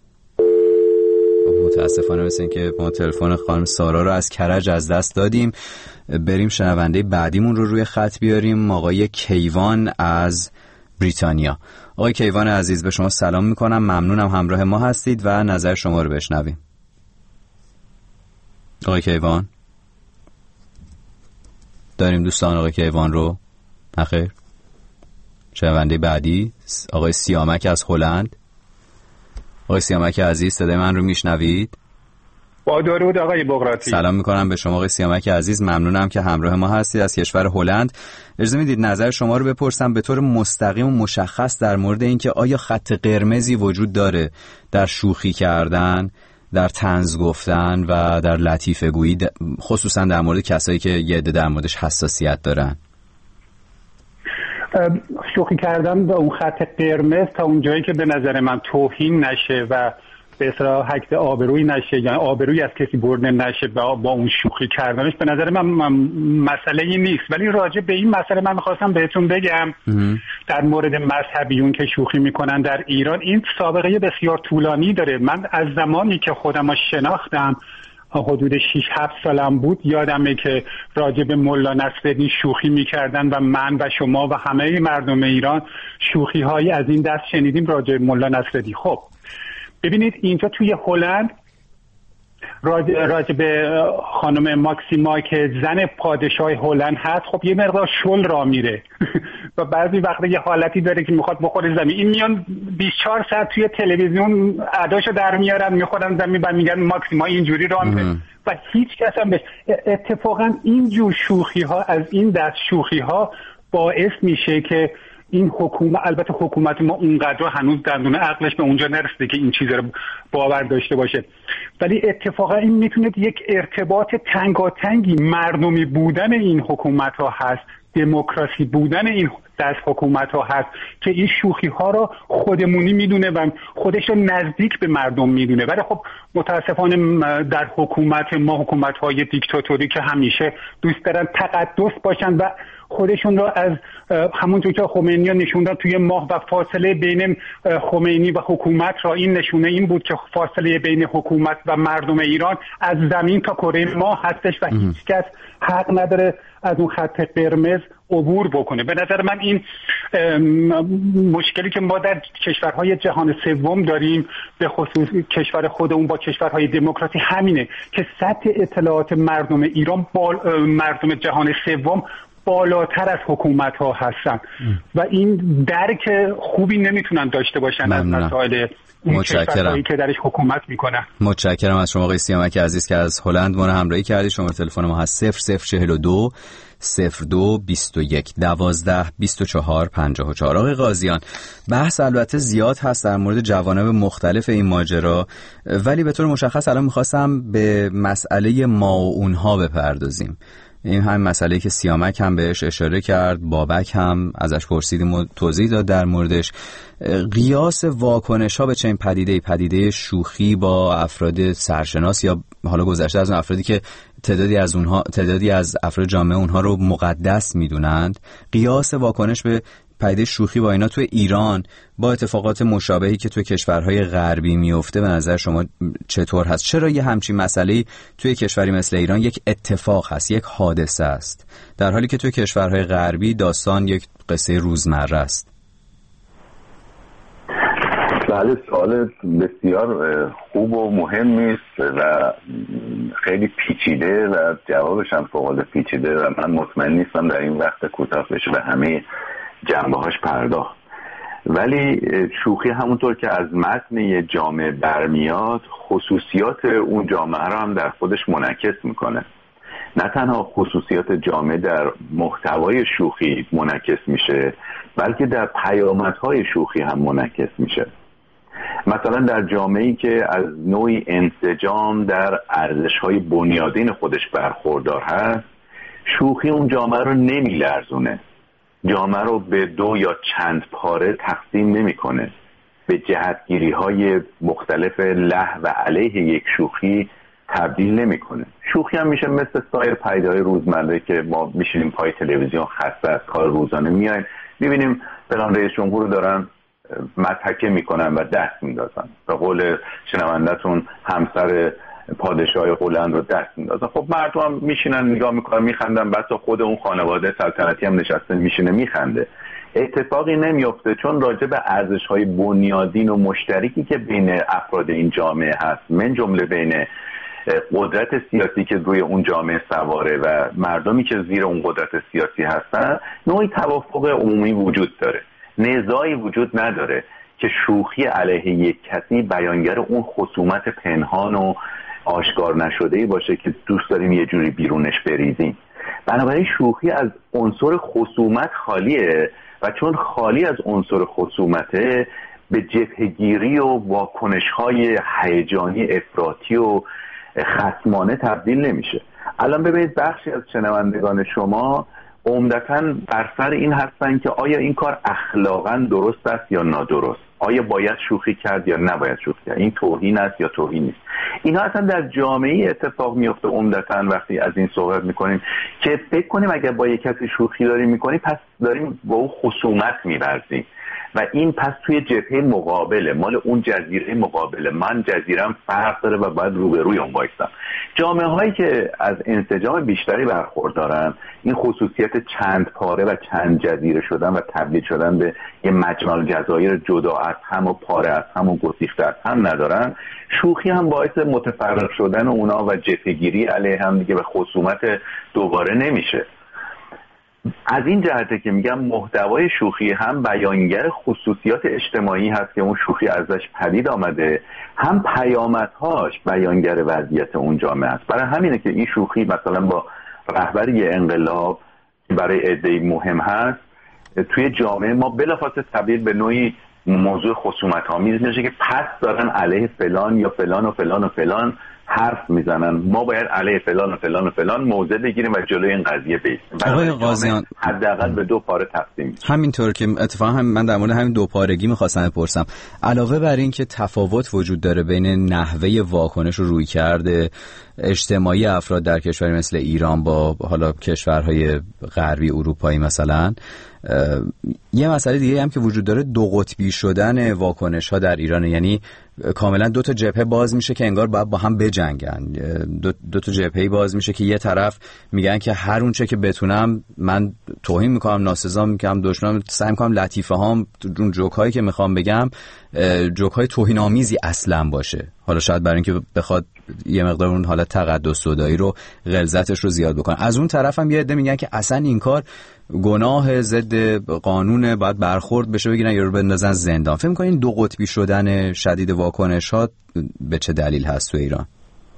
متاسفانه مثل این که ما تلفن خانم سارا رو از کرج از دست دادیم. بریم شنونده بعدیمون رو روی خط بیاریم، آقای کیوان از بریتانیا. آقای کیوان عزیز به شما سلام میکنم، ممنونم همراه ما هستید و نظر شما رو بشنویم. آقای کیوان داریم دوستان آقای کیوان رو؟ نخیر. شنونده بعدی آقای سیامک از هلند. آقای سیامک عزیز صدای من رو میشنوید؟ با درود آقای بغراتی. سلام میکنم به شما آقای سیامک عزیز، ممنونم که همراه ما هستید از کشور هلند. اجازه میدید نظر شما رو بپرسم به طور مستقیم و مشخص در مورد اینکه آیا خط قرمزی وجود داره در شوخی کردن، در طنز گفتن و در لطیفه گویی، خصوصا در مورد کسایی که یه عده در موردش حساسیت دارن؟ شوخی کردن با اون خط قرمز تا اون جایی که به نظر من توهین نشه و به اصطلاح حکت آبرویی نشه، یعنی آبرویی از کسی برده نشه با اون شوخی کردنش، به نظر من مسئله‌ای نیست. ولی راجع به این مسئله من می‌خواستم بهتون بگم در مورد مذهبیون که شوخی میکنن در ایران، این سابقه بسیار طولانی داره. من از زمانی که خودم شناختم، حدود 6-7 سالم بود، یادمه که راجع به ملا نصرالدین شوخی میکردن و من و شما و همه مردم ایران شوخی‌هایی از این دست شنیدیم راجع به ملا نصرالدین. خب ببینید اینجا توی هلند راجع به خانم ماکسیما که زن پادشاه هلند هست، خب یه مقدار شل را میره و بعضی وقتا یه حالتی داره که میخواد بخوره زمین. این میان 24 ساعت توی تلویزیون اداشو در میارن، میخورن زمین و میگن ماکسیما اینجوری را میره و هیچ کس هم اتفاقا اینجور شوخی ها، از این دست شوخی ها باعث میشه که این حکومت، البته حکومت ما اونقدر هنوز دندون عقلش به اونجا نرسیده که این چیز رو باور داشته باشه، ولی اتفاقا این میتونه یک ارتباط تنگاتنگی مردمی بودن این حکومت ها هست، دموکراسی بودن این دست حکومت ها هست که این شوخی ها رو خودمونی میدونه و خودش رو نزدیک به مردم میدونه. ولی خب متاسفانه در حکومت ما، حکومت های دیکتاتوری که همیشه دوست دارن تقدس باشن و خودشون رو از همونطور که خمینی نشوندن توی ماه و فاصله بین خمینی و حکومت را این نشونه این بود که فاصله بین حکومت و مردم ایران از زمین تا کره ماه هستش و هیچ کس حق نداره از اون خط قرمز عبور بکنه. به نظر من این مشکلی که ما در کشورهای جهان سوم داریم، به خصوص کشور خودمون با کشورهای دموکراسی، همینه که سطح اطلاعات مردم ایران مردم جهان سوم بالاتر از حکومت ها هستن و این درک خوبی نمیتونن داشته باشن از مسائل این کشورهایی که درش حکومت میکنن. متشکرم از شما آقای سیامک عزیز که از هلند ما رو همراهی کردید. شماره تلفن ما هست 0042 02 21 12 24 54. آقای قاضیان، بحث البته زیاد هست در مورد جوانب مختلف این ماجرا، ولی به طور مشخص الان میخواستم به مسئله ما و اونها بپردازیم. این هم مسئله که سیامک هم بهش اشاره کرد، بابک هم ازش پرسیدیم و توضیح داد در موردش. قیاس واکنش ها به چنین پدیده شوخی با افراد سرشناس یا حالا گذشته از اون افرادی که تعدادی از افراد جامعه اونها رو مقدس میدونند، قیاس واکنش به پدیده شوخی با اینا تو ایران با اتفاقات مشابهی که تو کشورهای غربی میفته به نظر شما چطور هست؟ چرا یه همچین مسئله‌ای توی کشوری مثل ایران یک اتفاق هست، یک حادثه است، در حالی که توی کشورهای غربی داستان یک قصه روزمره است؟ بله، سوال بسیار خوب و مهمی است و خیلی پیچیده و جوابش هم فوق‌العاده پیچیده و من مطمئن نیستم در این وقت کوتاه بشه به همه جنبه‌هاش پرداخت. ولی شوخی همونطور که از متن یه جامعه برمیاد، خصوصیات اون جامعه رو هم در خودش منعکس میکنه. نه تنها خصوصیات جامعه در محتوای شوخی منعکس میشه، بلکه در پیامدهای شوخی هم منعکس میشه. مثلا در جامعه‌ای که از نوعی انسجام در ارزش‌های بنیادین خودش برخوردار هست، شوخی اون جامعه رو نمیلرزونه، جامعه رو به دو یا چند پاره تقسیم نمیکنه، به جهتگیری‌های مختلف له و علیه یک شوخی تبدیل نمیکنه. شوخی هم میشه مثل سایر پدیده‌های روزمره که ما میشینیم پای تلویزیون خسته از کار روزانه میایم میبینیم فلان رئیس جمهور رو دارن مضحکه میکنن و دست میندازن، به قول شنوندتون همسر پادشاه هلند رو دست میندازن. خب مردم هم میشینن نگاه میکنن میخندن، بس خود اون خانواده سلطنتی هم نشسته میشینه میخنده. اتفاقی نمیفته، چون راجع به ارزش‌های بنیادین و مشترکی که بین افراد این جامعه هست، من جمله بین قدرت سیاسی که روی اون جامعه سواره و مردمی که زیر اون قدرت سیاسی هستن، نوعی توافق عمومی وجود داره، نزاعی وجود نداره که شوخی علیه یک کسی بیانگر اون خصومت پنهان و آشکار نشده‌ای باشه که دوست داریم یه جوری بیرونش بریزیم. بنابراین شوخی از عنصر خصومت خالیه و چون خالی از عنصر خصومته، به جبهه‌گیری و واکنش‌های هیجانی افراطی و خصمانه تبدیل نمیشه. الان ببینید بخشی از شنوندگان شما عمدتاً بر سر این هستن که آیا این کار اخلاقاً درست است یا نادرست، آیا باید شوخی کرد یا نباید شوخی کرد، این توهین است یا توهین نیست. اینا اصلا در جامعه اتفاق میفته عمدتاً وقتی از این صحبت میکنیم که فکر کنیم اگر با یک کسی شوخی داریم میکنیم پس داریم با او خصومت می‌ورزیم و این پس توی جبهه مقابله، مال اون جزیره مقابله، من جزیرم فرق داره و باید روبروی اون وایسم. جامعه هایی که از انسجام بیشتری برخوردارن این خصوصیت چند پاره و چند جزیره شدن و تبدیل شدن به یه مجمع الجزایر جدا از هم و پاره از هم و گسیخته از هم ندارن، شوخی هم باعث متفرق شدن اونا و جبهه‌گیری علیه هم دیگه به خصومت دوباره نمیشه. از این جهته که میگم محتوای شوخی هم بیانگر خصوصیات اجتماعی هست که اون شوخی ازش پدید آمده، هم پیامدهاش بیانگر وضعیت اون جامعه است. برای همینه که این شوخی مثلا با رهبری انقلاب برای عده‌ای مهم هست توی جامعه ما بلافاصله تبدیل به نوعی موضوع خصومت‌آمیز میشه که پس دارن علیه فلان یا فلان و فلان و فلان حرف میزنن، ما باید علیه فلان و فلان و فلان موضع بگیریم و جلوی این قضیه بایستیم. آقای قاضیان حداقل به دو پاره تقسیم میشه. همینطور که اتفاقا من در مورد همین دو پارگی می‌خواستم بپرسم، علاوه بر این که تفاوت وجود داره بین نحوه واکنش و رویکرد اجتماعی افراد در کشوری مثل ایران با حالا کشورهای غربی اروپایی مثلا، یه مسئله دیگه هم که وجود داره دو قطبی شدن واکنش ها در ایران، یعنی کاملا دو تا جبهه باز میشه که انگار باید با هم بجنگن. دو تا جبهه باز میشه که یه طرف میگن که هر اونچه که بتونم من توهین میکنم، ناسزا میکنم، دشمنم، سعی میکنم لطیفه هام اون جوک هایی که میخوام بگم جوک های توهین آمیزی اصلا باشه، حالا شاید برای اینکه بخواد یه مقدار اون حالت تقدس زدایی رو غلظتش رو زیاد بکنه. از اون طرف هم یه عده میگن که اصلا این کار گناه ضد قانونه، باید برخورد بشه، بگیرن یا رو بندازن زندان. فکر می‌کنین دو قطبی شدن شدید واکنش‌ها به چه دلیل هست تو ایران؟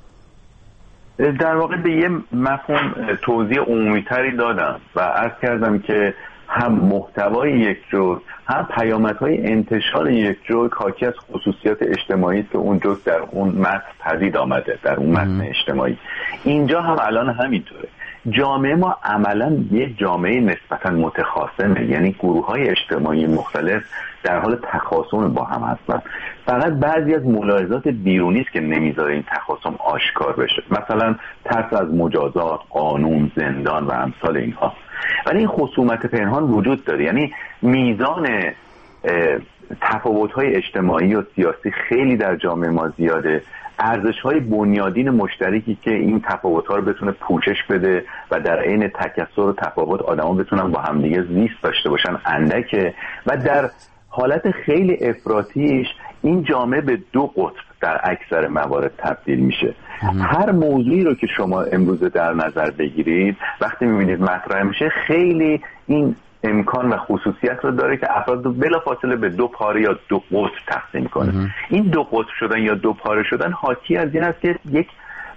در واقع به یه مفهوم توضیح عمومی‌تری دادم و عرض کردم که هم محتوای یک جوک هم پیامدهای انتشار یک جوک حاکی از خصوصیات اجتماعی است که اون جوک در اون متن پدید آمده، در اون متن اجتماعی. اینجا هم الان همینطوره. جامعه ما عملاً یک جامعه نسبتاً متخاصمه، یعنی گروه‌های اجتماعی مختلف در حال تخاصم با هم هستن. فقط بعضی از ملاحظات بیرونی است که نمیذاره این تخاصم آشکار بشه، مثلا ترس از مجازات، قانون، زندان و امثال اینها. ولی این خصومت پنهان وجود داره، یعنی میزان تفاوت‌های اجتماعی و سیاسی خیلی در جامعه ما زیاده. ارزش‌های بنیادین مشترکی که این تفاوت‌ها رو بتونه پوشش بده و در عین تکثر و تفاوت آدم‌ها بتونن با همدیگه زیست داشته باشن اندکه و در حالت خیلی افراطیش این جامعه به دو قطب در اکثر موارد تبدیل میشه. هر موضوعی رو که شما امروز در نظر بگیرید وقتی می‌بینید مطرح میشه خیلی این امکان و خصوصیت رو داره که افراد رو بلافاصله به دو پاره یا دو قطب تقسیم کنه. این دو قطب شدن یا دو پاره شدن حاکی از این است که یک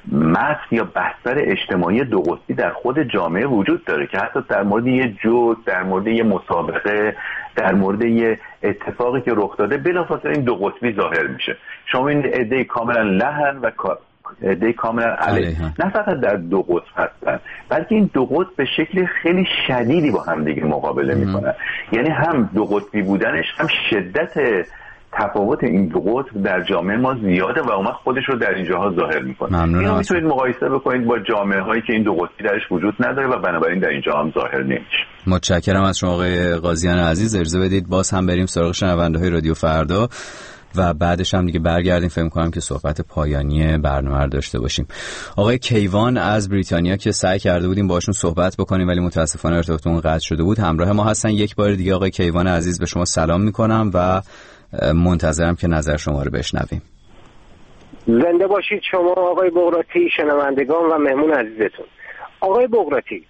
متن یا بستر اجتماعی دو قطبی در خود جامعه وجود داره که حتی در مورد یه جوک، در مورد یه مسابقه، در مورد یه اتفاقی که رخ داده بلافاصله این دو قطبی ظاهر میشه. شما این عده کاملا لحن و عده کاملا علیه نه فقط در دو قطب هستن، بلکه این دو قطب به شکل خیلی شدیدی با هم دیگه مقابله میکنن. یعنی هم دو قطبی بودنش، هم شدت تفاوت این دو قطب در جامعه ما زیاده و اون خودش رو در اینجاها ظاهر میکنه. اینو میتونید مقایسه بکنید با جامعه هایی که این دو قطبی درش وجود نداره و بنابراین در اینجا هم ظاهر نمیشه. متشکرم از شما آقای قاضیان عزیز. اجازه بدید باز هم بریم سراغ شنونده‌های رادیو فردا و بعدش هم دیگه برگردیم. فکر می‌کنم که صحبت پایانی برنامه رو داشته باشیم. آقای کیوان از بریتانیا که سعی کرده بودیم باشون صحبت بکنیم ولی متاسفانه ارتباطمون قطع شده بود، همراه ما هستن. یک بار دیگه آقای کیوان عزیز به شما سلام می‌کنم و منتظرم که نظر شما رو بشنویم. زنده باشید شما آقای بغراتی، شنوندگان و مهمون عزیزتون. آقای بغراتی،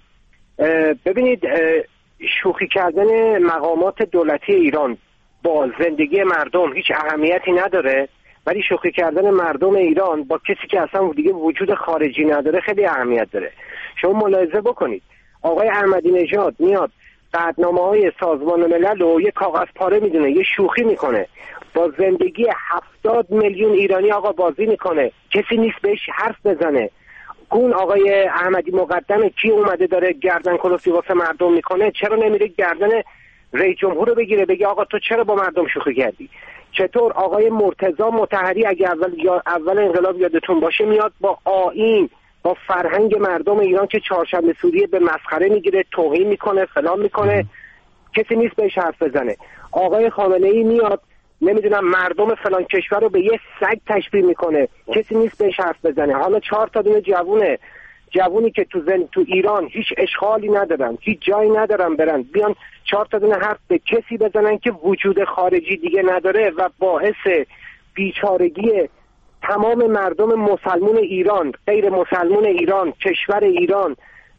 ببینید شوخی کردن مقامات دولتی ایران با زندگی مردم هیچ اهمیتی نداره، ولی شوخی کردن مردم ایران با کسی که اصلا دیگه وجود خارجی نداره خیلی اهمیت داره. شما ملاحظه بکنید آقای احمدی نژاد میاد قطعنامه‌های سازمان ملل رو یه کاغذ پاره میدونه، یه شوخی میکنه، با زندگی 70 میلیون ایرانی آقا بازی میکنه، کسی نیست بهش حرف بزنه. اون آقای احمدی مقدم کی اومده داره گردن کلفتی واسه مردم میکنه؟ چرا نمیره گردن رئیس جمهور رو بگیره بگه آقا تو چرا با مردم شوخی کردی؟ چطور آقای مرتضی مطهری اگه اول انقلاب یادتون باشه میاد با آیین، با فرهنگ مردم ایران که چهارشنبه سوریه به مسخره میگیره، توهین میکنه، فلان میکنه، کسی نیست بهش حرف بزنه. آقای خامنه‌ای میاد نمیدونم مردم فلان کشور رو به یه سگ تشبیه میکنه، کسی نیست بهش حرف بزنه. حالا 4 تا دونه جوونی که تو ایران هیچ اشغالی ندارن، هیچ جایی ندارن برن، بیان 4 تا دونه حرف به کسی بزنن که وجود خارجی دیگه نداره و باعث بیچارگی تمام مردم مسلمون ایران، غیر مسلمون ایران، کشور ایران،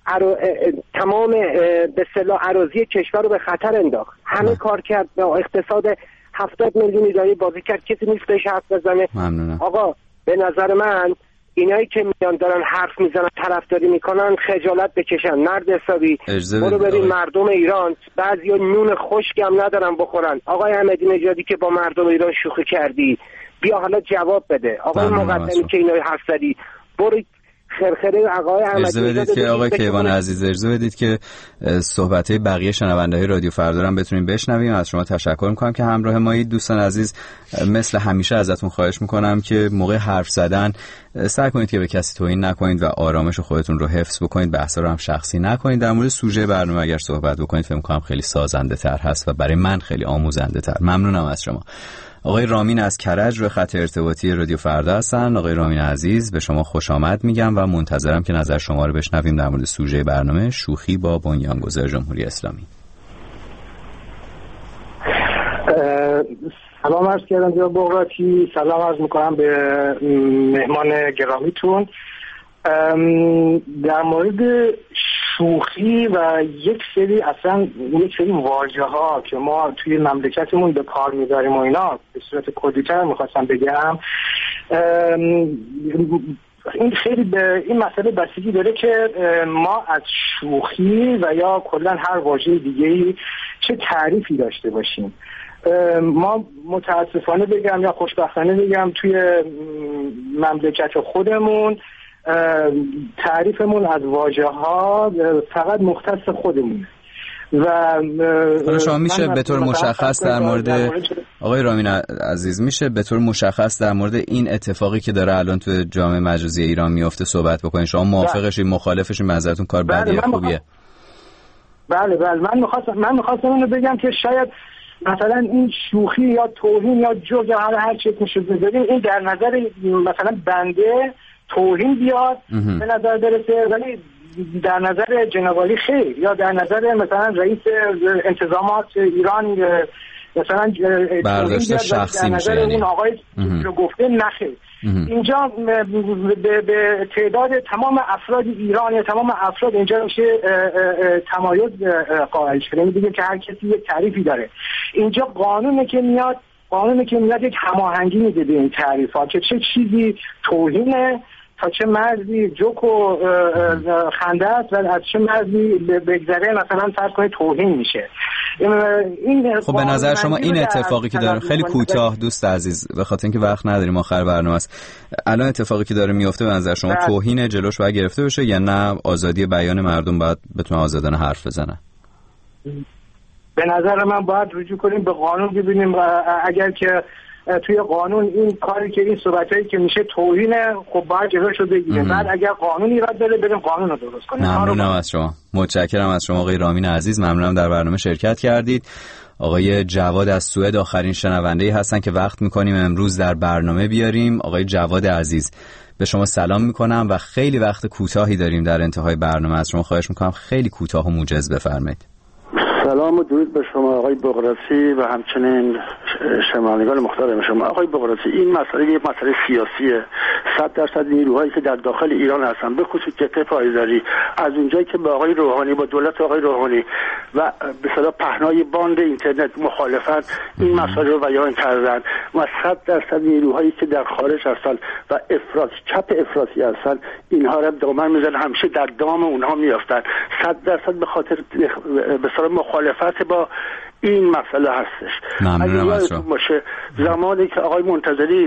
تمام به اصطلاح اراضی کشور رو به خطر انداخت. همه کار کرد، اقتصاد 70 میلیون ایرانی بازی کرد، کسی نیست بهش حرف بزنه. ممنونم. آقا به نظر من اینایی که میان دارن حرف میزنن، طرفداری میکنن، خجالت بکشن. مرد حسابی برو بریم مردم ایران، بعضیا نون خشک هم ندارن بخورن. آقای احمدی نژادی که با مردم ایران شوخی کردی، بیا حالا جواب بده. آقای مقدمی که اینایی حرف زدی، برو خرخره آقای احمدی نژاد. که آقای کیوان عزیز اجازه بدید که صحبت‌های بقیه شنونده‌های رادیو فردا هم بتونیم بشنویم. از شما تشکر می‌کنم که همراه مایید. دوستان عزیز، مثل همیشه ازتون خواهش می‌کنم که موقع حرف زدن سعی کنید که به کسی توهین نکنید و آرامش خودتون رو حفظ بکنید، بحثا رو هم شخصی نکنید. در مورد سوژه برنامه اگر صحبت بکنید فکر می‌کنم خیلی سازنده‌تر هست و برای من خیلی آموزنده‌تر. ممنونم از شما. آقای رامین از کرج روی خط ارتباطی رادیو فردا هستن. آقای رامین عزیز به شما خوش آمد میگم و منتظرم که نظر شما رو بشنویم در مورد سوژه برنامه شوخی با بنیانگذار جمهوری اسلامی. سلام عرض کردم جناب بغراتی، سلام عرض میکنم به مهمان گرامیتون. در مورد شوخی و یک سری واژه ها که ما توی مملکتمون به کار می‌بریم و اینا به صورت کلی‌تر می‌خواستم بگم، این خیلی به این مسئله بستگی داره که ما از شوخی و یا کلا هر واژه دیگه‌ای چه تعریفی داشته باشیم. ما متاسفانه بگم یا خوشبختانه بگم توی مملکت خودمون تعریفمون از واژه ها فقط مختص خودمونه و شما میشه به طور مشخص در مورد آقای رامین عزیز میشه به طور مشخص در مورد این اتفاقی که داره الان تو جامعه مجازی ایران میفته صحبت بکنین؟ شما موافقشین، مخالفشین؟ منظورتون کار بدیه خوبیه؟ بله من میخواستم اینو بگم که شاید مثلا این شوخی یا توهین یا جوک یا هر چیز میشه ببینیم این در نظر مثلا بنده توهین بیاد به نظر برسه، ولی در نظر جناب عالی خیر، یا در نظر مثلا رئیس انتظامات ایران مثلا برداشت شخصی میشه، یعنی اون آقای رو گفته نخیر. اینجا به تعداد تمام افراد ایران یا تمام افراد اینجا میشه تمایز قائل شده، میگه که هر کسی یک تعریفی داره. اینجا قانونه که میاد یک هماهنگی میده به این تعریفات که چه چیزی توهینه، تا چه مرزی جوک و خنده است و از چه مرزی بگذره مثلا فرض کنید توهین میشه. این خب به نظر شما این اتفاقی که داره خیلی کوتاه دوست عزیز به خاطر اینکه وقت نداریم آخر برنامه است، الان اتفاقی که داره میفته به نظر شما توهین جلوش باید گرفته بشه یا نه آزادی بیان مردم باید بتونه آزادانه حرف بزنه؟ به نظر من باید رجوع کنیم به قانون ببینیم اگر که توی قانون این کاری که این صحبتایی که میشه توهینه خب باید جلوشو بگیره. بعد اگر قانون ایراد داره بریم قانون رو درست کنیم. ممنونم از شما، متشکرم از شما آقای رامین عزیز، ممنونم در برنامه شرکت کردید. آقای جواد از سوئد آخرین شنونده‌ای هستن که وقت می‌کنیم امروز در برنامه بیاریم. آقای جواد عزیز به شما سلام می‌کنم و خیلی وقت کوتاهی داریم در انتهای برنامه، از شما خواهش می‌کنم خیلی کوتاه و موجز بفرمایید. سلام و درود به شما آقای بغراتی و همچنین شنوندگان محترم شما. آقای بغراتی این مسئله یک مسئله سیاسیه. 100% نیروهایی که در داخل ایران هستن به خصوص جبهه پایداری از اونجایی که با آقای روحانی با دولت آقای روحانی و به اصطلاح پهنای باند اینترنت مخالفت این مسئله رو بیان کردن و 100% نیروهایی که در خارج هستن و افراط چپ افراطی هستن اینها رو دامن میزنن، همیشه در دام اونها میافتن. 100% به خاطر به اصطلاح مخالفت با این مسئله هستش. ممنونم از شما. باشه زمانی که آقای منتظری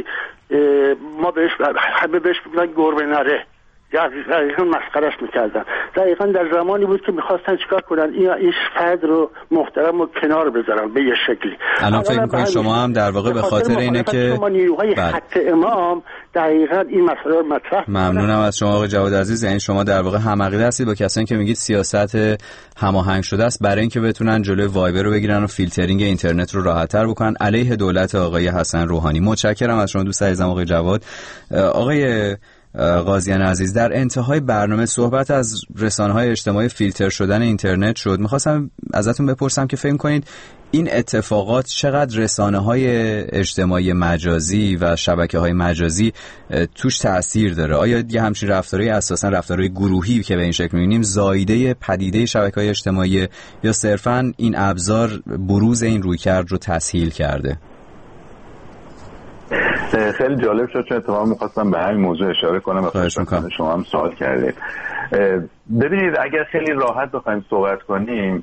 ما بهش همه بهش میگن گربه نره دقیقا مسخرش میکردن. دقیقا در زمانی بود که میخواستن چیکار کنن این فرد رو محترم و کنار بذارن به یه شکلی. الان فکر میکنید شما هم در واقع به خاطر اینه که شما نیروهای خط امام دقیقا این مسئله رو مطرح. ممنونم از شما آقای جواد عزیز. یعنی شما در واقع هم عقیده هستید با کسانی که میگید سیاست هماهنگ شده است برای اینکه بتونن جلوی وایبر رو بگیرن و فیلترینگ اینترنت رو راحت‌تر بکنن علیه دولت آقای حسن روحانی. متشکرم از شما دوست عزیزم آقای جواد. آقای قاضیان عزیز، در انتهای برنامه صحبت از رسانه‌های اجتماعی فیلتر شدن اینترنت شد. می‌خواستم ازتون بپرسم که فکر کنید این اتفاقات چقدر رسانه‌های اجتماعی مجازی و شبکه‌های مجازی توش تأثیر داره؟ آیا یه همچین رفتارهای اساساً رفتارهای گروهی که به این شکل می‌بینیم زایده پدیده شبکه‌های اجتماعی یا صرفاً این ابزار بروز این رویکرد رو تسهیل کرده؟ خیلی جالب شد چون اتفاقا می‌خواستم به همین موضوع اشاره کنم و شما هم سوال کردید. ببینید اگر خیلی راحت بخوایم صحبت کنیم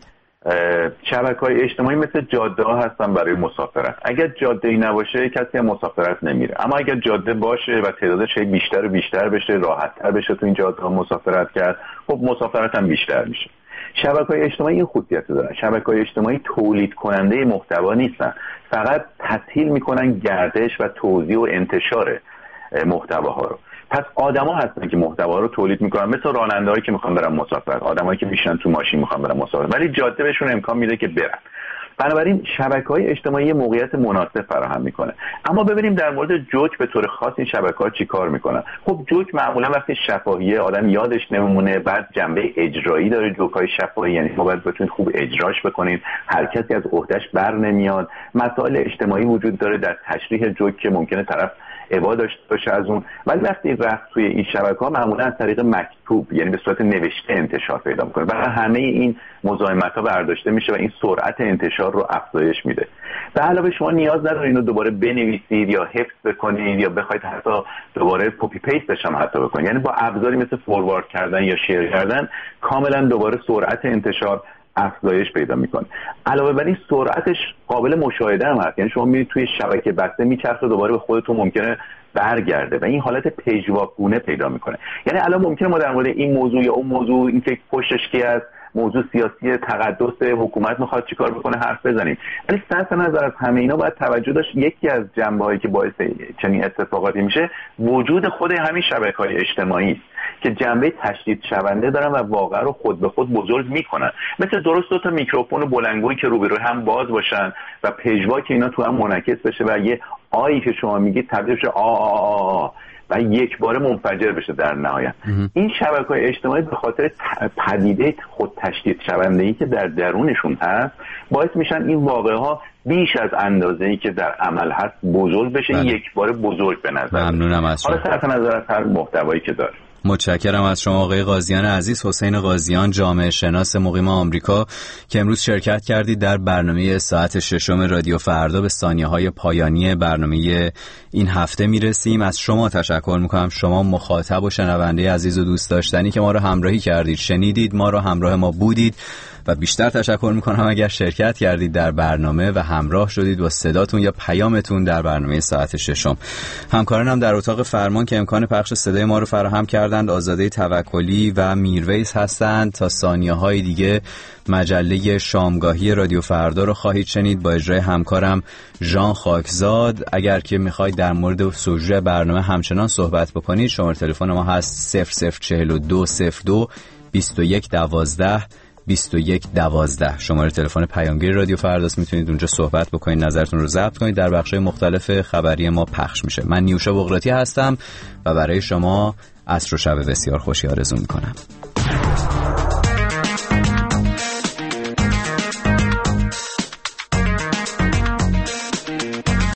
شبکه‌های اجتماعی مثل جاده‌ها هستن برای مسافرت. اگر جاده‌ای نباشه کسی هم مسافرت نمیره، اما اگر جاده باشه و تعدادش بیشتر و بیشتر بشه راحت‌تر بشه تو این جاده‌ها مسافرت کرد، خب مسافرت هم بیشتر میشه. شبکه‌های اجتماعی این خصوصیت دارن. شبکه‌های اجتماعی تولید کننده محتوا نیستن، فقط تسهیل میکنن گردش و توزیع و انتشار محتواها رو. پس آدما هستن که محتوا رو تولید میکنن، مثل راننده‌هایی که میخوان برن مسافرت، آدمایی که میشن تو ماشین میخوان برن مسافرت، ولی جاده بهشون امکان میده که برن. بنابراین شبکه‌های اجتماعی موقعیت مناسب فراهم میکنه. اما ببینیم در مورد جوک به طور خاص این شبکه‌ها چیکار میکنن. خب جوک معمولا وقتی شفاهیه آدم یادش نمیمونه، بعد جنبه اجرایی داره جوک‌های شفاهی، یعنی شما باید بتونید خوب اجراش بکنید، هر کسی از عهده‌اش بر نمیاد. مسائل اجتماعی وجود داره در تشریح جوک که ممکنه طرف ابا داشته باشه از اون، ولی وقتی رفت توی این شبکه‌ها معمولا از طریق مکتوب یعنی به صورت نوشته انتشار پیدا می‌کنه. برای همه این مزاحمت‌ها برداشته میشه و این سرعت انتشار رو افزایش میده. به علاوه شما نیاز ندارید اینو دوباره بنویسید یا حفظ بکنید یا بخواید حتی دوباره کپی پیستش هم حتی بکنید، یعنی با ابزاری مثل فوروارد کردن یا شیر کردن کاملا دوباره سرعت انتشار افزایش پیدا میکنه. علاوه بر این سرعتش قابل مشاهده هم هست، یعنی شما میرید توی شبکه بسته میچرخه دوباره به خودتون ممکنه برگرده و این حالت پژواکگونه پیدا میکنه. یعنی الان ممکنه ما در مورد این موضوع یا اون موضوع این که پشتش کی است، موضوع سیاسی تقدس حکومت میخواد چیکار بکنه حرف بزنیم، ولی صرف نظر از همه اینا باید توجه داشت یکی از جنبه‌هایی که باعث چنین اتفاقاتی میشه وجود خود همین شبکه‌های اجتماعی است که جنبه تشدید شونده دارن و واقعا رو خود به خود بزرگ میکنن. مثل درست دو تا میکروفون بلندگویی که روبروی هم باز باشن و پژواک اینا تو هم منعکس بشه و یه آیی که شما میگید تبدیل شه آ و یک باره منفجر بشه در نهایت. این شبکه‌های اجتماعی به خاطر پدیده خود تشدید شونده‌ای که در درونشون هست باعث میشن این واقعه‌ها بیش از اندازه‌ای که در عمل هست بزرگ بشه، یک باره بزرگ به نظر. ممنونم از شما. حالا صرف نظر از هر محتوایی که داره. متشکرم از شما آقای قاضیان عزیز. حسین قاضیان، جامعه شناس مقیم آمریکا، که امروز شرکت کردید در برنامه ساعت 6 رادیو فردا. به ثانیه‌های پایانی برنامه این هفته میرسیم. از شما تشکر میکنم، شما مخاطب و شنونده عزیز و دوست داشتنی که ما رو همراهی کردید، شنیدید ما رو، همراه ما بودید. و بیشتر تشکر میکنم اگر شرکت کردید در برنامه و همراه شدید با صداتون یا پیامتون در برنامه ساعت 6. همکارانم در اتاق فرمان که امکان پخش صدای ما رو فراهم کردند، آزاده توکلی و میرویس هستند. تا ثانیه‌های دیگه مجله شامگاهی رادیو فردا رو خواهید شنید با اجرای همکارم ژان خاکزاد. اگر که میخواید در مورد سوژه برنامه همچنان صحبت بکنید، شماره تلفن ما هست 004202 2112 2112. شماره تلفن پیامگیر رادیو فرداست، میتونید اونجا صحبت بکنید، نظرتون رو ضبط کنید، در بخش‌های مختلف خبری ما پخش میشه. من نیوشا بغراتی هستم و برای شما عصر و شب بسیار خوشی آرزو میکنم.